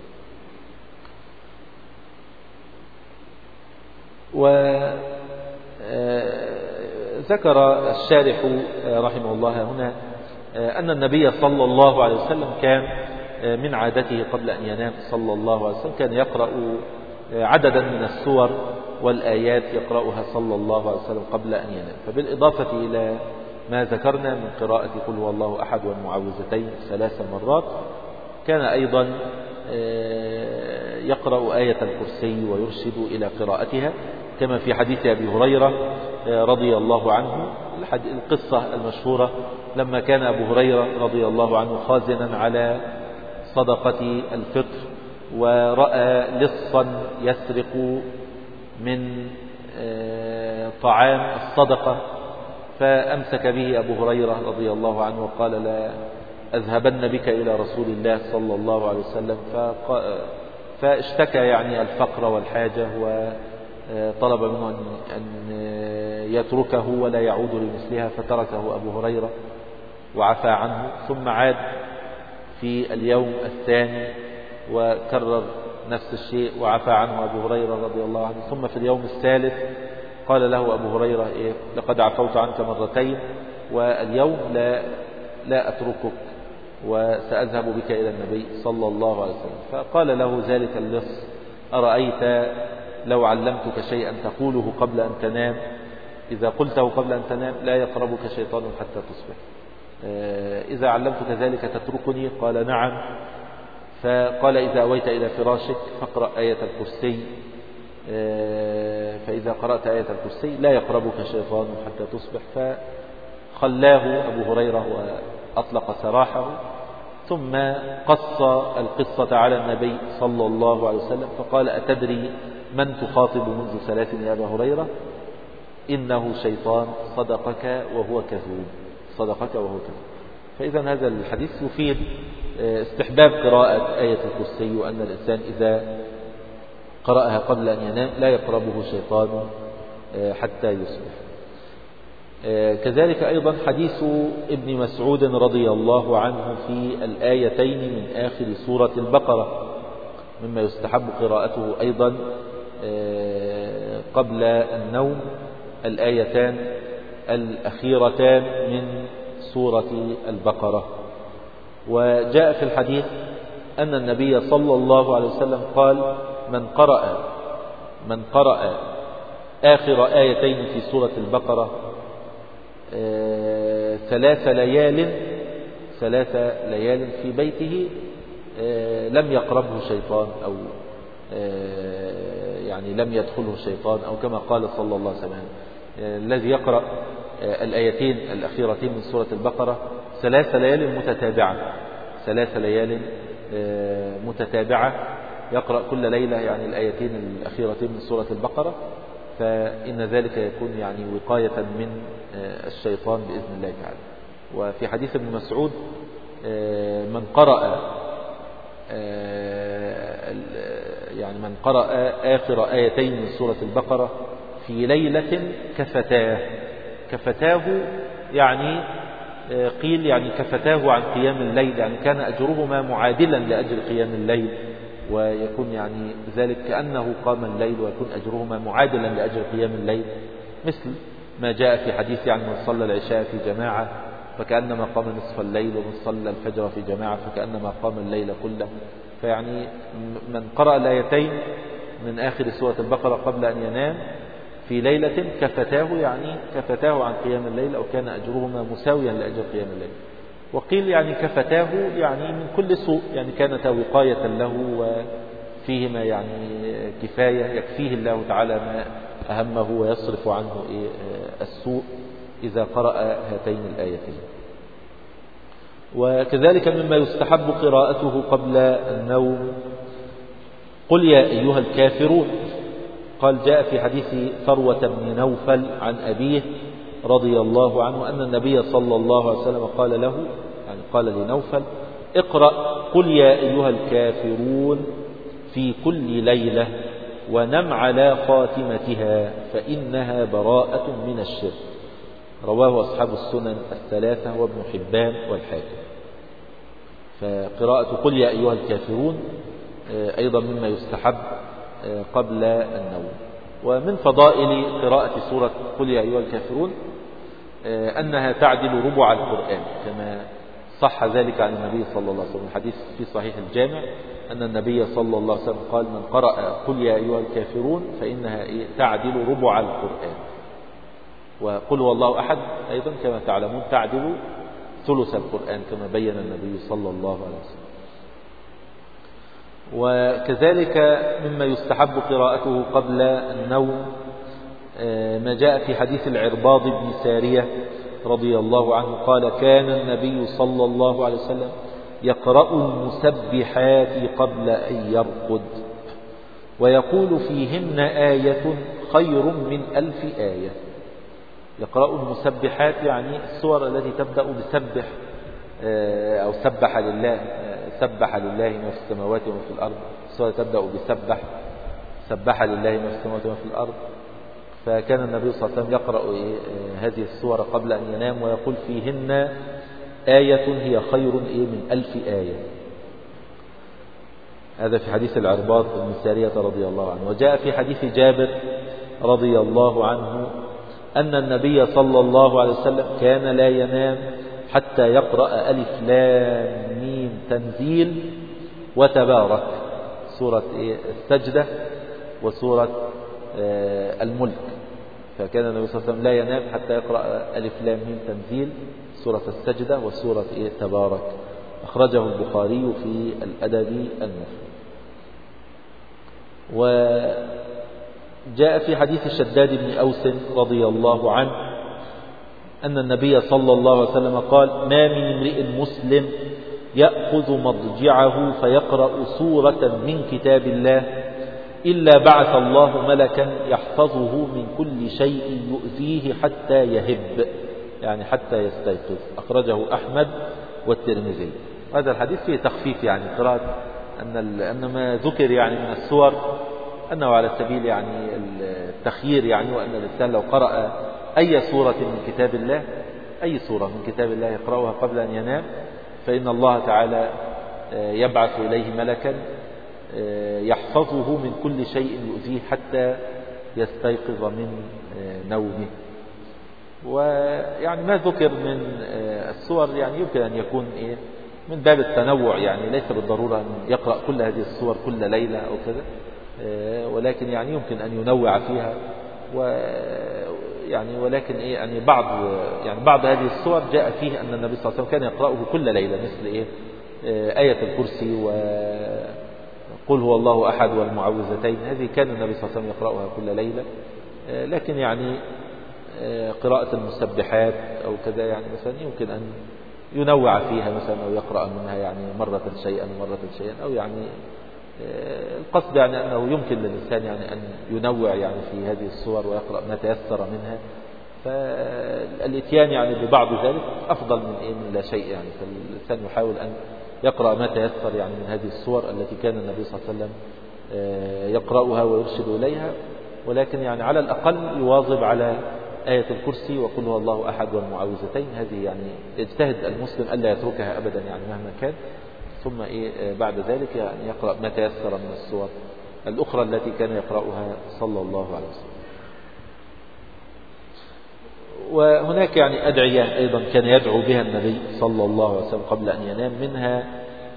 وذكر الشارح رحمه الله هنا أن النبي صلى الله عليه وسلم كان من عادته قبل أن ينام صلى الله عليه وسلم كان يقرأ عددا من السور والآيات يقرأها صلى الله عليه وسلم قبل أن ينام. فبالإضافة إلى ما ذكرنا من قراءة قل هو الله أحد والمعوذتين ثلاث مرات، كان أيضا يقرأ آية الكرسي ويرشد إلى قراءتها، كما في حديث أبي هريرة رضي الله عنه، القصة المشهورة لما كان أبو هريرة رضي الله عنه خازنا على صدقة الفطر، ورأى لصا يسرق من طعام الصدقة، فأمسك به أبو هريرة رضي الله عنه وقال لا أذهبن بك إلى رسول الله صلى الله عليه وسلم. فاشتكى يعني الفقر والحاجة، وطلب منه أن يتركه ولا يعود لمثلها، فتركه أبو هريرة وعفى عنه. ثم عاد في اليوم الثاني وكرر نفس الشيء وعفى عنه أبو هريرة رضي الله عنه. ثم في اليوم الثالث قال له أبو هريرة إيه لقد عفوت عنك مرتين، واليوم لا لا أتركك وسأذهب بك إلى النبي صلى الله عليه وسلم. فقال له ذلك اللص أرأيت لو علمتك شيئا تقوله قبل أن تنام، إذا قلته قبل أن تنام لا يقربك شيطان حتى تصبح، إذا علمتك ذلك تتركني؟ قال نعم. فقال إذا أويت إلى فراشك فاقرأ آية الكرسي، فإذا قرأت آية الكرسي لا يقربك شيطان حتى تصبح. فخلاه أبو هريرة وأطلق سراحه، ثم قص القصة على النبي صلى الله عليه وسلم فقال: أتدري من تخاطب منذ ثلاث يا أبا هريرة؟ إنه شيطان صدقك وهو كذوب، صدقك وهو كذوب. فإذا هذا الحديث يفيد استحباب قراءة آية الكرسي، وأن الإنسان إذا قرأها قبل أن ينام لا يقربه شيطان حتى يصبح. كذلك أيضا حديث ابن مسعود رضي الله عنه في الآيتين من آخر سورة البقرة، مما يستحب قراءته أيضا قبل النوم، الآيتان الأخيرتان من سورة البقرة. وجاء في الحديث أن النبي صلى الله عليه وسلم قال: من قرأ من قرأ آخر آيتين في سورة البقرة ثلاث ليال ثلاث ليال في بيته لم يقربه شيطان، أو يعني لم يدخله شيطان، أو كما قال صلى الله عليه وسلم: الذي يقرأ الآيتين الأخيرتين من سورة البقرة ثلاث ليال متتابعة ثلاث ليال متتابعة يقرأ كل ليلة يعني الآيتين الأخيرتين من سورة البقرة، فإن ذلك يكون يعني وقاية من الشيطان بإذن الله تعالى. وفي حديث ابن مسعود: من قرأ يعني من قرأ آخر آيتين من سورة البقرة في ليلة كفتاه كفتاه يعني قيل يعني كفتاه عن قيام الليل، يعني كان أجرهما معادلا لأجر قيام الليل، ويكون يعني ذلك كأنه قام الليل، ويكون أجرهما معادلا لأجر قيام الليل، مثل ما جاء في حديث يعني من صلى العشاء في جماعة فكأنما قام نصف الليل، ومن صلى الفجر في جماعة فكأنما قام الليل كله. فيعني من قرأ الآيتين من آخر سورة البقرة قبل أن ينام في ليلة كفتاه يعني كفتاه عن قيام الليل، أو كان أجرهما مساويا لأجر قيام الليل. وقيل يعني كفتاه يعني من كل سوء، يعني كانت وقاية له وفيهما يعني كفاية، يكفيه الله تعالى ما أهمه ويصرف عنه السوء إذا قرأ هاتين الآيتين. وكذلك مما يستحب قراءته قبل النوم: قل يا أيها الكافرون. قال جاء في حديث فروة بن نوفل عن أبيه رضي الله عنه أن النبي صلى الله عليه وسلم قال له، يعني قال لنوفل: اقرأ قل يا أيها الكافرون في كل ليلة ونم على خاتمتها فإنها براءة من الشرك. رواه أصحاب السنن الثلاثة وابن حبان والحاكم. فقراءة قل يا أيها الكافرون أيضا مما يستحب قبل النوم. ومن فضائل قراءة سورة قل يا أيها الكافرون أنها تعدل ربع القرآن، كما صح ذلك عن النبي صلى الله عليه وسلم. الحديث في صحيح الجامع أن النبي صلى الله عليه وسلم قال: من قرأ قل يا أيها الكافرون فإنها تعدل ربع القرآن. وقل هو الله أحد أيضا كما تعلمون تعدل ثلث القرآن، كما بين النبي صلى الله عليه وسلم. وكذلك مما يستحب قراءته قبل النوم ما جاء في حديث العرباض بن سارية رضي الله عنه قال: كان النبي صلى الله عليه وسلم يقرأ المسبحات قبل أن يرقد ويقول فيهن آية خير من ألف آية. يقرأ المسبحات يعني السور التي تبدأ بسبح أو سبح لله، سبح لله ما في السماوات وما في الأرض. السورة تبدأ بسبح، سبح لله ما في السماوات وما في الأرض. فكان النبي صلى الله عليه وسلم يقرأ هذه السور قبل أن ينام ويقول فيهن آية هي خير من ألف آية. هذا في حديث العرباض بن سارية رضي الله عنه. وجاء في حديث جابر رضي الله عنه أن النبي صلى الله عليه وسلم كان لا ينام حتى يقرأ ألف لام ميم تنزيل وتبارك، سورة السجدة وسورة الملك. فكان النبي صلى الله عليه وسلم لا ينام حتى يقرأ ألف لام ميم تنزيل، سورة السجدة وسورة تبارك. أخرجه البخاري في الأدب المفرد. وجاء في حديث شداد بن أوس رضي الله عنه أن النبي صلى الله عليه وسلم قال: ما من امرئ مسلم يأخذ مضجعه فيقرأ سورة من كتاب الله إلا بعث الله ملكا يحفظه من كل شيء يؤذيه حتى يهب، يعني حتى يستيقظ. أخرجه أحمد والترمذي. هذا الحديث فيه تخفيف، يعني قراءة أن أن ما ذكر يعني من السور أنه على سبيل يعني التخيير، يعني وأن الإنسان لو قرأ أي سورة من كتاب الله، أي سورة من كتاب الله يقرأها قبل أن ينام، فإن الله تعالى يبعث إليه ملكا يحفظه من كل شيء يؤذيه حتى يستيقظ من نومه. ويعني ما ذكر من السور يعني يمكن أن يكون إيه من باب التنوع، يعني ليس بالضرورة أن يقرأ كل هذه السور كل ليلة أو كذا، ولكن يعني يمكن أن ينوع فيها. ويعني ولكن إيه يعني بعض يعني بعض هذه السور جاء فيه أن النبي صلى الله عليه وسلم كان يقرأه كل ليلة، مثل إيه آية الكرسي وقل هو الله أحد والمعوذتين، هذه كان النبي صلى الله عليه وسلم يقرأها كل ليلة. لكن يعني قراءة المسبحات أو كذا يعني مثلا يمكن أن ينوع فيها مثلا، أو يقرأ منها يعني مرة شيئا ومرة شيئا، أو يعني القصد يعني أنه يمكن للإنسان يعني أن ينوع يعني في هذه الصور ويقرأ ما تيسر منها. فالإتيان يعني ببعض ذلك أفضل من إيه من لا شيء يعني. فالإنسان يحاول أن يقرأ ما تيسر يعني من هذه الصور التي كان النبي صلى الله عليه وسلم يقرأها ويرشد إليها، ولكن يعني على الأقل يواظب على آية الكرسي وقل هو الله أحد والمعوذتين. هذه يعني يجتهد المسلم ألا يتركها أبدا يعني مهما كان. ثم إيه بعد ذلك يعني يقرأ ما تيسر من السور الأخرى التي كان يقرأها صلى الله عليه وسلم. وهناك يعني أدعية أيضا كان يدعو بها النبي صلى الله عليه وسلم قبل أن ينام. منها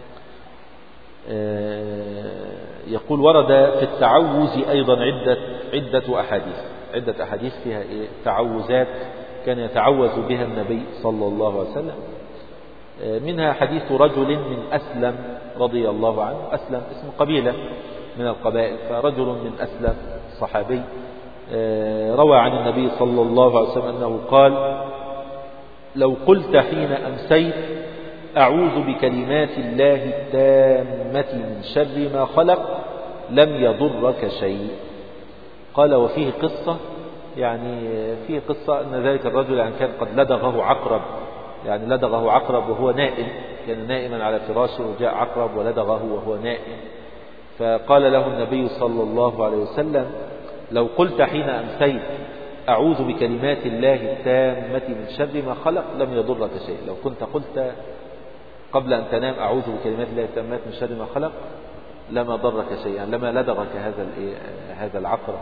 يقول ورد في التعوذ أيضا عدة عدة أحاديث عدة أحاديث فيها إيه تعوذات كان يتعوذ بها النبي صلى الله عليه وسلم. منها حديث رجل من أسلم رضي الله عنه. أسلم اسم قبيلة من القبائل، فرجل من أسلم صحابي روى عن النبي صلى الله عليه وسلم أنه قال: لو قلت حين أمسيت أعوذ بكلمات الله التامة من شر ما خلق لم يضرك شيء. قال: وفيه قصة، يعني فيه قصة أن ذلك الرجل يعني كان قد لدغه عقرب، يعني لدغه عقرب وهو نائم، كان نائما على فراشه وجاء عقرب ولدغه وهو نائم. فقال له النبي صلى الله عليه وسلم: لو قلت حين أمسيت أعوذ بكلمات الله التامة من شر ما خلق لم يضرك شيء. لو كنت قلت قبل أن تنام أعوذ بكلمات الله التامة من شر ما خلق لما ضرك شيئا، لما لدغك هذا هذا العقرب.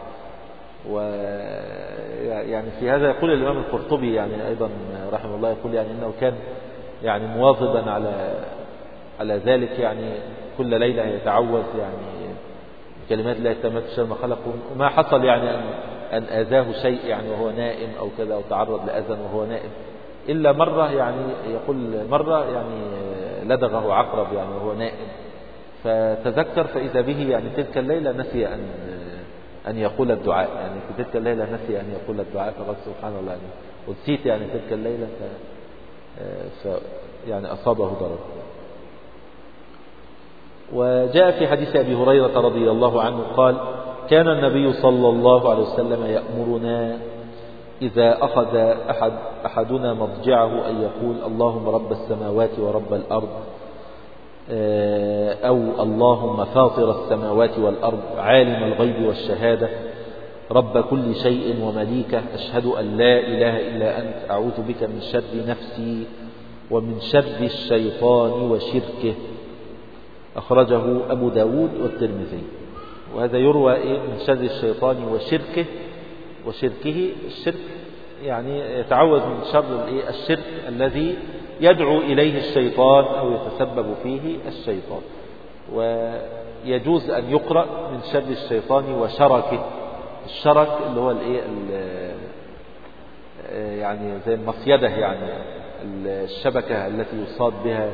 ويعني في هذا يقول الإمام القرطبي يعني أيضا رحمه الله، يقول يعني أنه كان يعني مواظبا على على ذلك، يعني كل ليلة يتعوذ يعني كلمات الله التامة من شر ما خلق، وما حصل يعني أن أن آذاه شيء يعني وهو نائم أو كذا، أو تعرض لأذى وهو نائم، إلا مرة يعني يقول مرة يعني لدغه عقرب يعني وهو نائم، فتذكر فإذا به يعني تلك الليلة نسي أن أن يقول الدعاء، يعني في تلك الليلة نسي أن يقول الدعاء، فقال سبحان الله يعني ونسيت يعني تلك الليلة ف... ف يعني أصابه ضرر. وجاء في حديث أبي هريرة رضي الله عنه قال: كان النبي صلى الله عليه وسلم يأمرنا إذا أخذ أحد أحدنا مضجعه أن يقول: اللهم رب السماوات ورب الأرض، أو اللهم فاطر السماوات والأرض عالم الغيب والشهادة رب كل شيء ومليكه أشهد أن لا إله إلا أنت أعوذ بك من شر نفسي ومن شر الشيطان وشركه. أخرجه أبو داود والترمذي. وهذا يروى إيه من شر الشيطان وشركه، وشركه الشرك يعني يتعوذ من شر الشرك الذي يدعو إليه الشيطان أو يتسبب فيه الشيطان. ويجوز أن يقرأ من شر الشيطان وشركه. الشرك اللي هو الايه يعني زي المصيدة، يعني الشبكة التي يصاد بها،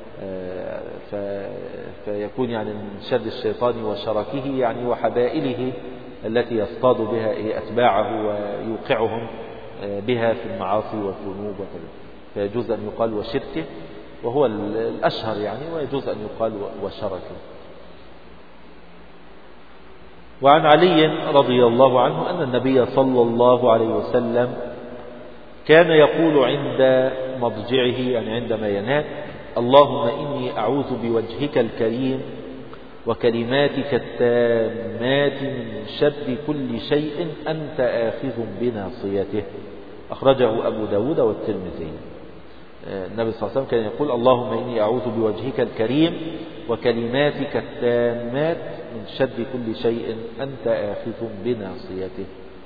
فيكون يعني من شر الشيطان وشركه يعني وحبائله التي يصطاد بها أتباعه ويوقعهم بها في المعاصي والذنوب وكذا، فيجوز أن يقال وشركه. وهو الأشهر يعني، ويجوز أن يقال وشرك. وعن علي رضي الله عنه أن النبي صلى الله عليه وسلم كان يقول عند مضجعه يعني عندما ينام: اللهم إني أعوذ بوجهك الكريم وكلماتك التامات من شر كل شيء أنت آخذ بناصيته. أخرجه أبو داود والترمذي. النبي صلى الله عليه وسلم كان يقول: اللهم إني أعوذ بوجهك الكريم وكلماتك التامات من شر كل شيء أنت آخذ بناصيته.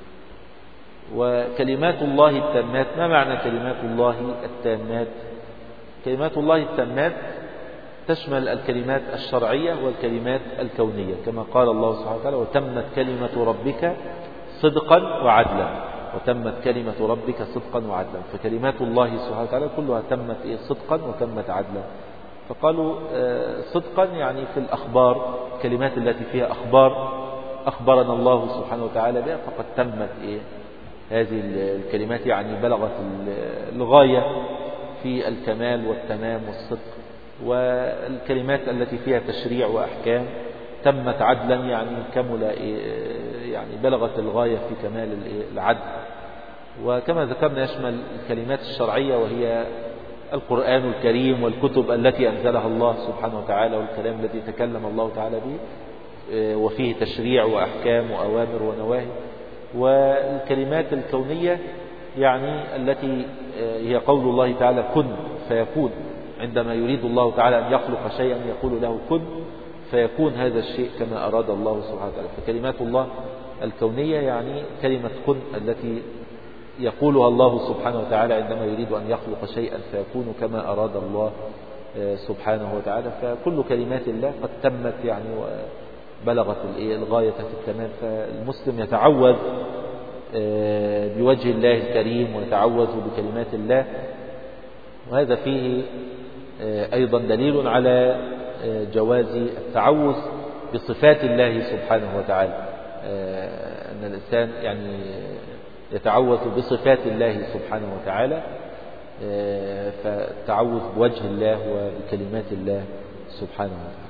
وكلمات الله التامات، ما معنى كلمات الله التامات؟ كلمات الله التامات تشمل الكلمات الشرعية والكلمات الكونية، كما قال الله سبحانه وتعالى: وتمت كلمة ربك صدقا وعدلا. وتمت كلمة ربك صدقا وعدلا. فكلمات الله سبحانه وتعالى كلها تمت إيه؟ صدقا وتمت عدلا. فقالوا صدقا يعني في الأخبار، الكلمات التي فيها أخبار أخبرنا الله سبحانه وتعالى بها فقد تمت إيه؟ هذه الكلمات يعني بلغت الغاية في الكمال والتمام والصدق. والكلمات التي فيها تشريع وأحكام تمت عدلا يعني كمل يعني بلغت الغاية في كمال العدل. وكما ذكرنا يشمل الكلمات الشرعية وهي القرآن الكريم والكتب التي أنزلها الله سبحانه وتعالى والكلام الذي تكلم الله تعالى به وفيه تشريع وأحكام وأوامر ونواهي. والكلمات الكونية يعني التي هي قول الله تعالى: كن فيكون. عندما يريد الله تعالى أن يخلق شيئا يقول له كن فيكون هذا الشيء كما أراد الله سبحانه وتعالى. فكلمات الله الكونية يعني كلمة كن التي يقولها الله سبحانه وتعالى عندما يريد أن يخلق شيئا فيكون كما أراد الله سبحانه وتعالى. فكل كلمات الله قد تمت يعني وبلغت الغاية في التمام. فالمسلم يتعوذ بوجه الله الكريم ويتعوذ بكلمات الله. وهذا فيه أيضا دليل على جواز التعوذ بصفات الله سبحانه وتعالى، أن الإنسان يعني يتعوذ بصفات الله سبحانه وتعالى. فالتعوذ بوجه الله وبكلمات الله سبحانه وتعالى.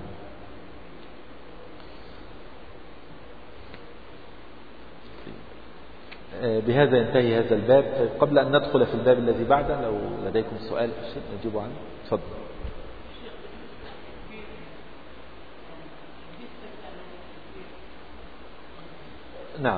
بهذا ينتهي هذا الباب. قبل أن ندخل في الباب الذي بعده لو لديكم سؤال شيء نجيبه عنه. تفضل. نعم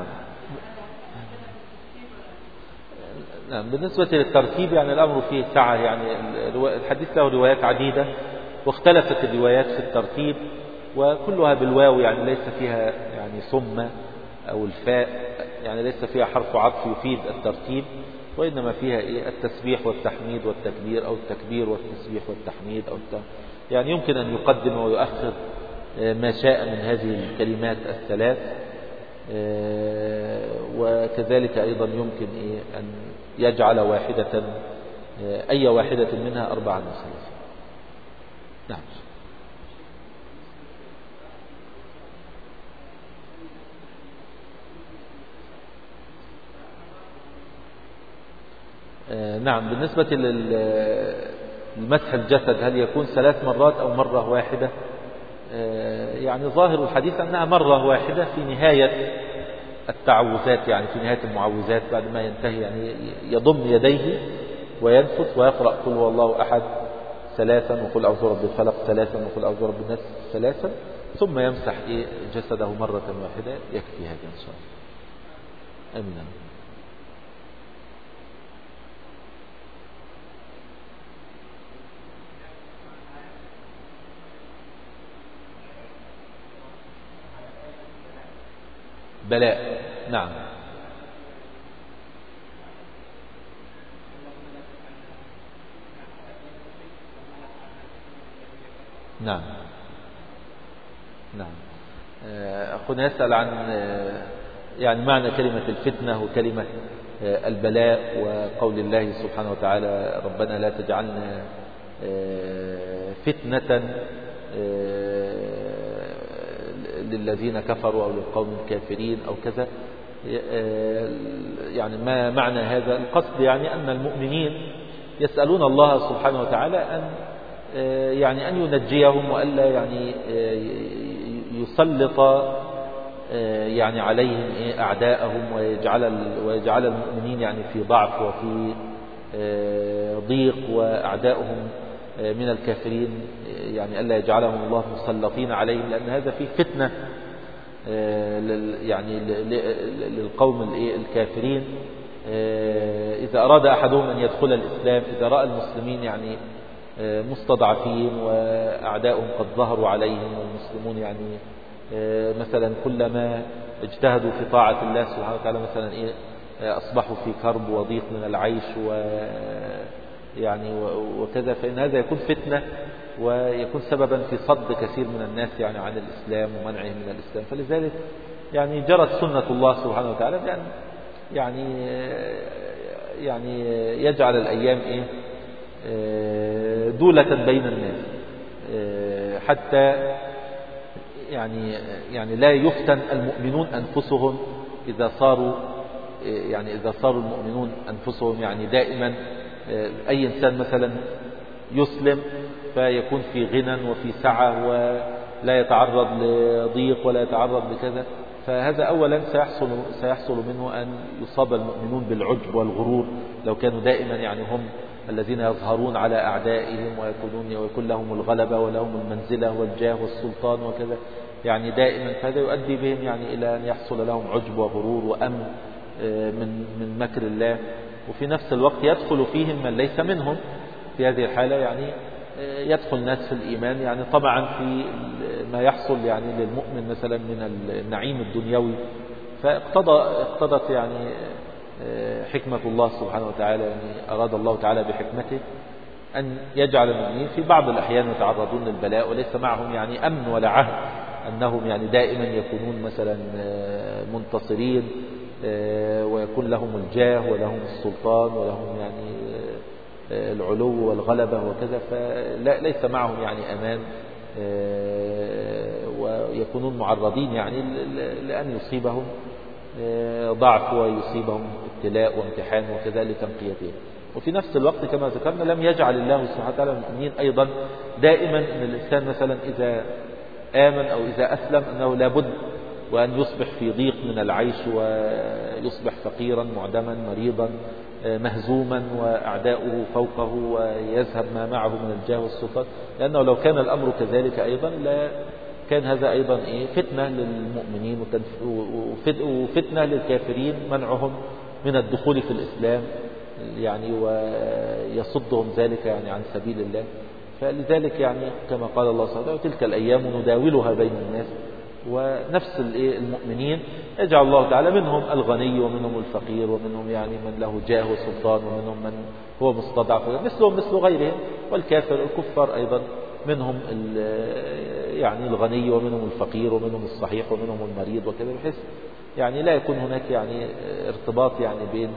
نعم بالنسبة للترتيب يعني الأمر فيه سعة، يعني الحديث له روايات عديدة واختلفت الروايات في الترتيب وكلها بالواو، يعني ليس فيها يعني ثم أو الفاء، يعني ليس فيها حرف عطف يفيد الترتيب، وإنما فيها إيه؟ التسبيح والتحميد والتكبير أو التكبير والتسبيح والتحميد أو الت... يعني يمكن أن يقدم ويؤخر ما شاء من هذه الكلمات الثلاث. وكذلك أيضا يمكن إيه؟ أن يجعل واحدة أي واحدة منها أربعا وثلاثة. نعم. نعم بالنسبة للمسح الجسد هل يكون ثلاث مرات أو مرة واحدة؟ يعني ظاهر الحديث أنها مرة واحدة في نهاية التعوذات، يعني في نهاية المعوذات بعد ما ينتهي، يعني يضم يديه وينفث ويقرأ قل هو الله أحد ثلاثا وقل أعوذ برب الفلق ثلاثا وقل أعوذ برب الناس ثلاثا ثم يمسح جسده مرة واحدة. يكفي هذا إن شاء الله. أمين. بلاء. نعم نعم نعم. أخونا يسأل عن يعني معنى كلمة الفتنة وكلمة البلاء وقول الله سبحانه وتعالى ربنا لا تجعلنا فتنة للذين كفروا أو للقوم الكافرين أو كذا. يعني ما معنى هذا القصد؟ يعني أن المؤمنين يسألون الله سبحانه وتعالى أن يعني أن ينجيهم وألا يعني يسلط يعني عليهم أعداءهم ويجعل ويجعل المؤمنين يعني في ضعف وفي ضيق، وأعداؤهم من الكافرين يعني ألا يجعلهم الله مسلطين عليهم، لأن هذا فيه فتنة يعني للقوم الكافرين. إذا أراد أحدهم أن يدخل الإسلام، إذا رأى المسلمين يعني مستضعفين وأعداؤهم قد ظهروا عليهم، والمسلمون يعني مثلا كلما اجتهدوا في طاعة الله سبحانه وتعالى مثلا إيه أصبحوا في كرب وضيق من العيش ويعني وكذا، فإن هذا يكون فتنة ويكون سببا في صد كثير من الناس يعني عن الإسلام ومنعهم من الإسلام. فلذلك يعني جرت سنة الله سبحانه وتعالى بأن يعني يعني يجعل الأيام إيه دولة بين الناس، حتى يعني يعني لا يفتن المؤمنون أنفسهم إذا صاروا يعني إذا صاروا المؤمنون أنفسهم يعني دائما أي إنسان مثلا يسلم فيكون في غنى وفي سعة ولا يتعرض لضيق ولا يتعرض لكذا، فهذا أولا سيحصل سيحصل منه أن يصاب المؤمنون بالعجب والغرور لو كانوا دائما يعني هم الذين يظهرون على أعدائهم ويكونون ويكون لهم الغلبة ولهم المنزلة والجاه والسلطان وكذا يعني دائما، فهذا يؤدي بهم يعني إلى أن يحصل لهم عجب وغرور وأمن من من مكر الله، وفي نفس الوقت يدخل فيهم من ليس منهم. في هذه الحالة يعني يدخل الناس في الإيمان يعني طبعا في ما يحصل يعني للمؤمن مثلا من النعيم الدنيوي، فاقتضى اقتضت يعني حكمة الله سبحانه وتعالى، يعني أراد الله تعالى بحكمته أن يجعل المؤمنين في بعض الأحيان يتعرضون للبلاء وليس معهم يعني أمن ولا عهد أنهم يعني دائما يكونون مثلا منتصرين ويكون لهم الجاه ولهم السلطان ولهم يعني العلو والغلبة وكذا، فليس معهم يعني أمان ويكونون معرضين يعني لأن يصيبهم ضعف ويصيبهم ابتلاء وامتحان وكذا لتنقيتهم. وفي نفس الوقت كما ذكرنا لم يجعل الله سبحانه وتعالى المؤمنين أيضا دائما أن الإنسان مثلا إذا آمن أو إذا أسلم أنه لابد وأن يصبح في ضيق من العيش ويصبح فقيرا معدما مريضا مهزوما وأعداؤه فوقه ويذهب ما معه من الجاه والسلطان، لأنه لو كان الأمر كذلك أيضا لا كان هذا أيضا إيه فتنة للمؤمنين وفتنة للكافرين منعهم من الدخول في الإسلام يعني ويصدهم ذلك يعني عن سبيل الله. فلذلك يعني كما قال الله سبحانه وتعالى تلك الأيام نداولها بين الناس، ونفس المؤمنين يجعل الله تعالى منهم الغني ومنهم الفقير ومنهم يعني من له جاه وسلطان ومنهم من هو مستضعف مثلهم مثل غيرهم، والكافر الكفار أيضا منهم يعني الغني ومنهم الفقير ومنهم الصحيح ومنهم المريض وكذا، بحيث يعني لا يكون هناك يعني ارتباط يعني بين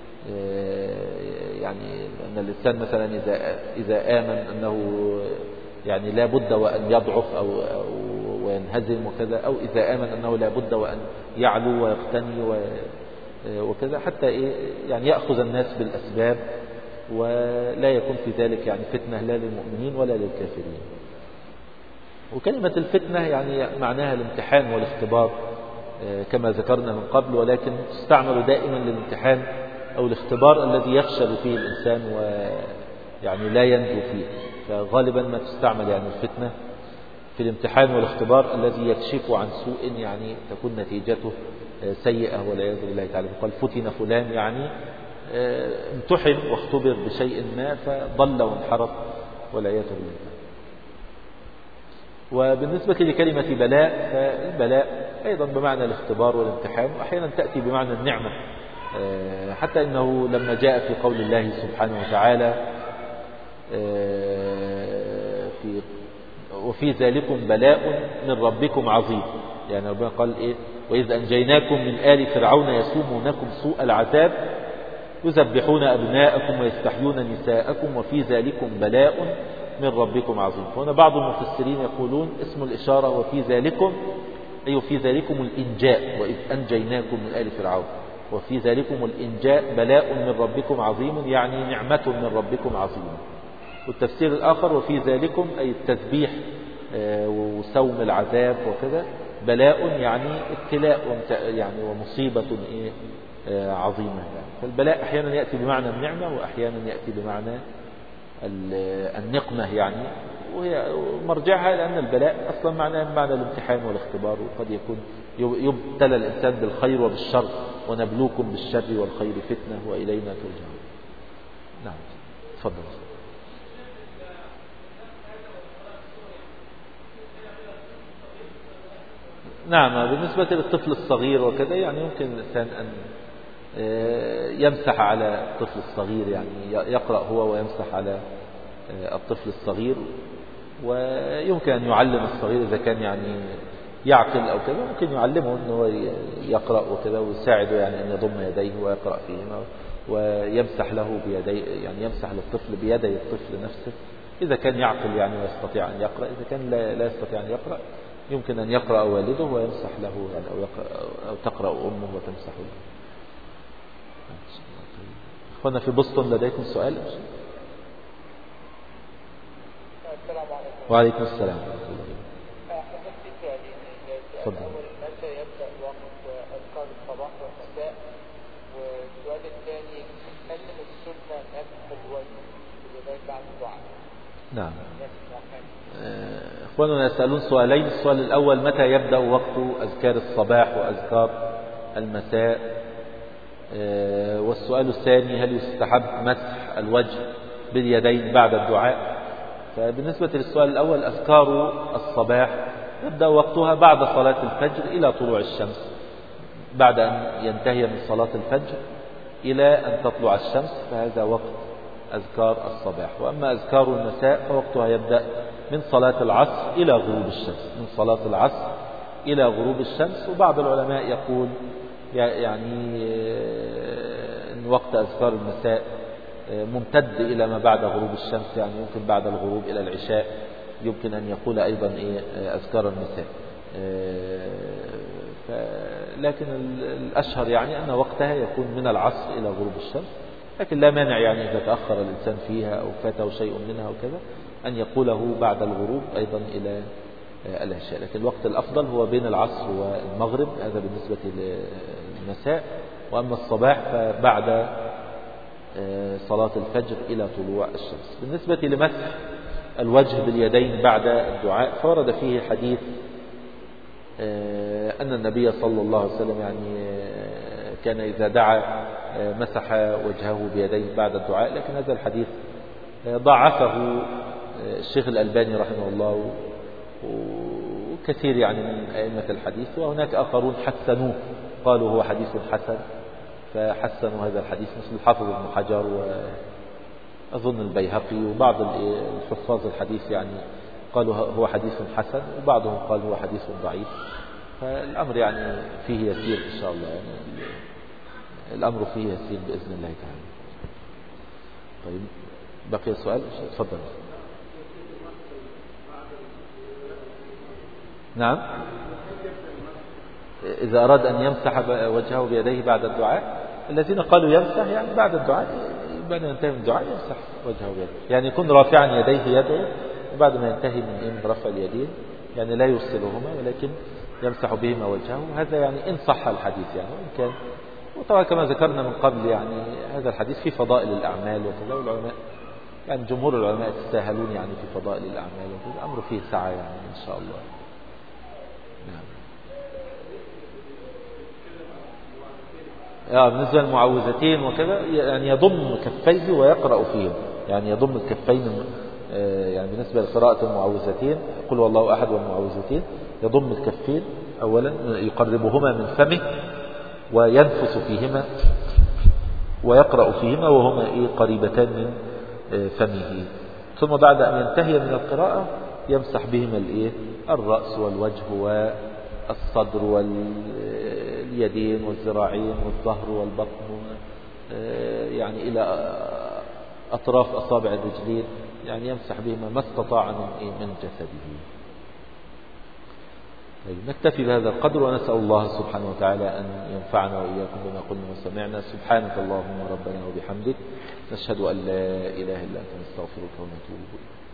يعني أن الإنسان مثلا إذا إذا آمن أنه يعني لا بد وأن يضعف أو, أو وينهزم وكذا، أو إذا آمن أنه لا بد وأن يعلو ويغتني وكذا، حتى إيه يعني يأخذ الناس بالأسباب ولا يكون في ذلك يعني فتنة لا للمؤمنين ولا للكافرين. وكلمة الفتنة يعني معناها الامتحان والاختبار كما ذكرنا من قبل، ولكن تستعمل دائما للامتحان أو الاختبار الذي يفشل فيه الإنسان ويعني لا ينجو فيه، فغالبا ما تستعمل يعني الفتنة في الامتحان والاختبار الذي يكشف عن سوء يعني تكون نتيجته سيئة والعياذ بالله تعالى. قال فتن فلان يعني امتحن واختبر بشيء ما فضل وانحرف والعياذ بالله. وبالنسبة لكلمة بلاء، فالبلاء أيضا بمعنى الاختبار والامتحان، وأحيانا تأتي بمعنى النعمة، حتى إنه لما جاء في قول الله سبحانه وتعالى في وفي ذلكم بلاء من ربكم عظيم، يعني ربنا قال إيه وإذ أنجيناكم من آل فرعون يسومونكم سوء العذاب يذبحون أبناءكم ويستحيون نساءكم وفي ذلكم بلاء من ربكم عظيم. هنا بعض المفسرين يقولون اسم الإشارة وفي ذلكم أي وفي ذلكم الإنجاء، وإذ أنجيناكم من آل فرعون وفي ذلكم الإنجاء بلاء من ربكم عظيم، يعني نعمة من ربكم عظيمة. والتفسير الآخر وفي ذلكم أي التسبيح وسوم العذاب وكذا بلاء يعني ابتلاء يعني ومصيبة إيه عظيمة يعني. فالبلاء أحيانا يأتي بمعنى النعمة وأحيانا يأتي بمعنى النقمة يعني، وهي مرجعها لأن البلاء أصلا معناه معنى الامتحان والاختبار، وقد يكون يبتلى الإنسان بالخير وبالشر، ونبلوكم بالشر والخير فتنة وإلينا ترجعون. نعم تفضل. نعم بالنسبة للطفل الصغير وكذا يعني يمكن الإنسان أن يمسح على الطفل الصغير، يعني يقرأ هو ويمسح على الطفل الصغير، ويمكن أن يعلم الصغير إذا كان يعني يعقل أو كذا، ممكن يعلمه أنه يقرأ وكذا ويساعده يعني أن يضم يديه ويقرأ فيهما، ويمسح له بيديه يعني يمسح للطفل بيدي الطفل نفسه إذا كان يعقل يعني ويستطيع أن يقرأ. إذا كان لا يستطيع أن يقرأ يمكن أن يقرأ والده ويمسح له يعني أو, أو تقرأ أمه وتمسح له. أخوانا في بوسطن لديكم سؤال؟ السلام عليكم. وعليكم السلام. تفضل. متى يبدأ وقت أذكار الصباح والمساء؟ والسؤال الثاني هل من السنة مسح الوجه باليدين بعد الدعاء؟ نعم. أخواننا يسألون سؤالين. السؤال الأول متى يبدأ وقت أذكار الصباح وأذكار المساء؟ والسؤال الثاني هل يستحب مسح الوجه باليدين بعد الدعاء؟ فبالنسبة للسؤال الأول أذكار الصباح يبدأ وقتها بعد صلاة الفجر إلى طلوع الشمس، بعد أن ينتهي من صلاة الفجر إلى أن تطلع الشمس، فهذا وقت أذكار الصباح. وأما أذكار المساء فوقتها يبدأ من صلاة العصر إلى غروب الشمس، من صلاة العصر إلى غروب الشمس. وبعض العلماء يقول يعني أن وقت أذكار المساء ممتد إلى ما بعد غروب الشمس، يعني يمكن بعد الغروب إلى العشاء يمكن أن يقول أيضا إيه أذكار المساء. لكن الأشهر يعني أن وقتها يكون من العصر إلى غروب الشمس، لكن لا مانع يعني إذا تأخر الإنسان فيها أو فاته شيء منها وكذا أن يقوله بعد الغروب أيضا إلى العشاء. لكن الوقت الأفضل هو بين العصر والمغرب، هذا بالنسبة للمساء. وأما الصباح فبعد صلاة الفجر إلى طلوع الشمس. بالنسبة لمسح الوجه باليدين بعد الدعاء فورد فيه حديث أن النبي صلى الله عليه وسلم يعني كان إذا دعا مسح وجهه بيديه بعد الدعاء، لكن هذا الحديث ضعفه الشيخ الألباني رحمه الله وكثير يعني من أئمة الحديث، وهناك آخرون حسنوه قالوا هو حديث حسن، فحسنوا هذا الحديث مثل الحافظ ابن حجر وأظن البيهقي وبعض الحفاظ الحديث يعني قالوا هو حديث حسن، وبعضهم قال هو حديث ضعيف. فالأمر يعني فيه يسير إن شاء الله، يعني الأمر فيه يسير بإذن الله تعالى. طيب بقي السؤال، تفضل. نعم، إذا أراد أن يمسح وجهه بيديه بعد الدعاء، الذين قالوا يمسح يعني بعد الدعاء بعد ما ينتهي من الدعاء يمسح وجهه بيديه، يعني يكون رافعا يديه يده وبعد ما ينتهي من رفع اليدين يعني لا يرسلهما ولكن يمسح بهما وجهه. هذا يعني إن صح الحديث يعني، وإن كان وطبعا كما ذكرنا من قبل يعني هذا الحديث في فضائل الأعمال وكذا، والعلماء يعني جمهور العلماء يتساهلون يعني في فضائل الأعمال وكذا، أمر فيه سعة يعني إن شاء الله. نعم. يعني بالنسبة للمعوذتين وكذا يعني يضم كفيه ويقرأ فيهم، يعني يضم الكفين يعني بالنسبة لقراءة المعوذتين قل هو الله أحد والمعوذتين يضم الكفين أولا يقربهما من فمه وينفس فيهما ويقرأ فيهما وهما إيه قريبتان من فمه، ثم بعد أن ينتهي من القراءة يمسح بهما الإيه الرأس والوجه والصدر واليدين والذراعين والظهر والبطن يعني إلى أطراف أصابع الرجلين، يعني يمسح بهما ما استطاع من من جسده. طيب نكتفي بهذا القدر، ونسأل الله سبحانه وتعالى أن ينفعنا وإياكم بما قلنا وسمعنا. سبحانك اللهم ربنا وبحمدك، نشهد أن لا إله إلا أنت، نستغفرك ونتوب إليك.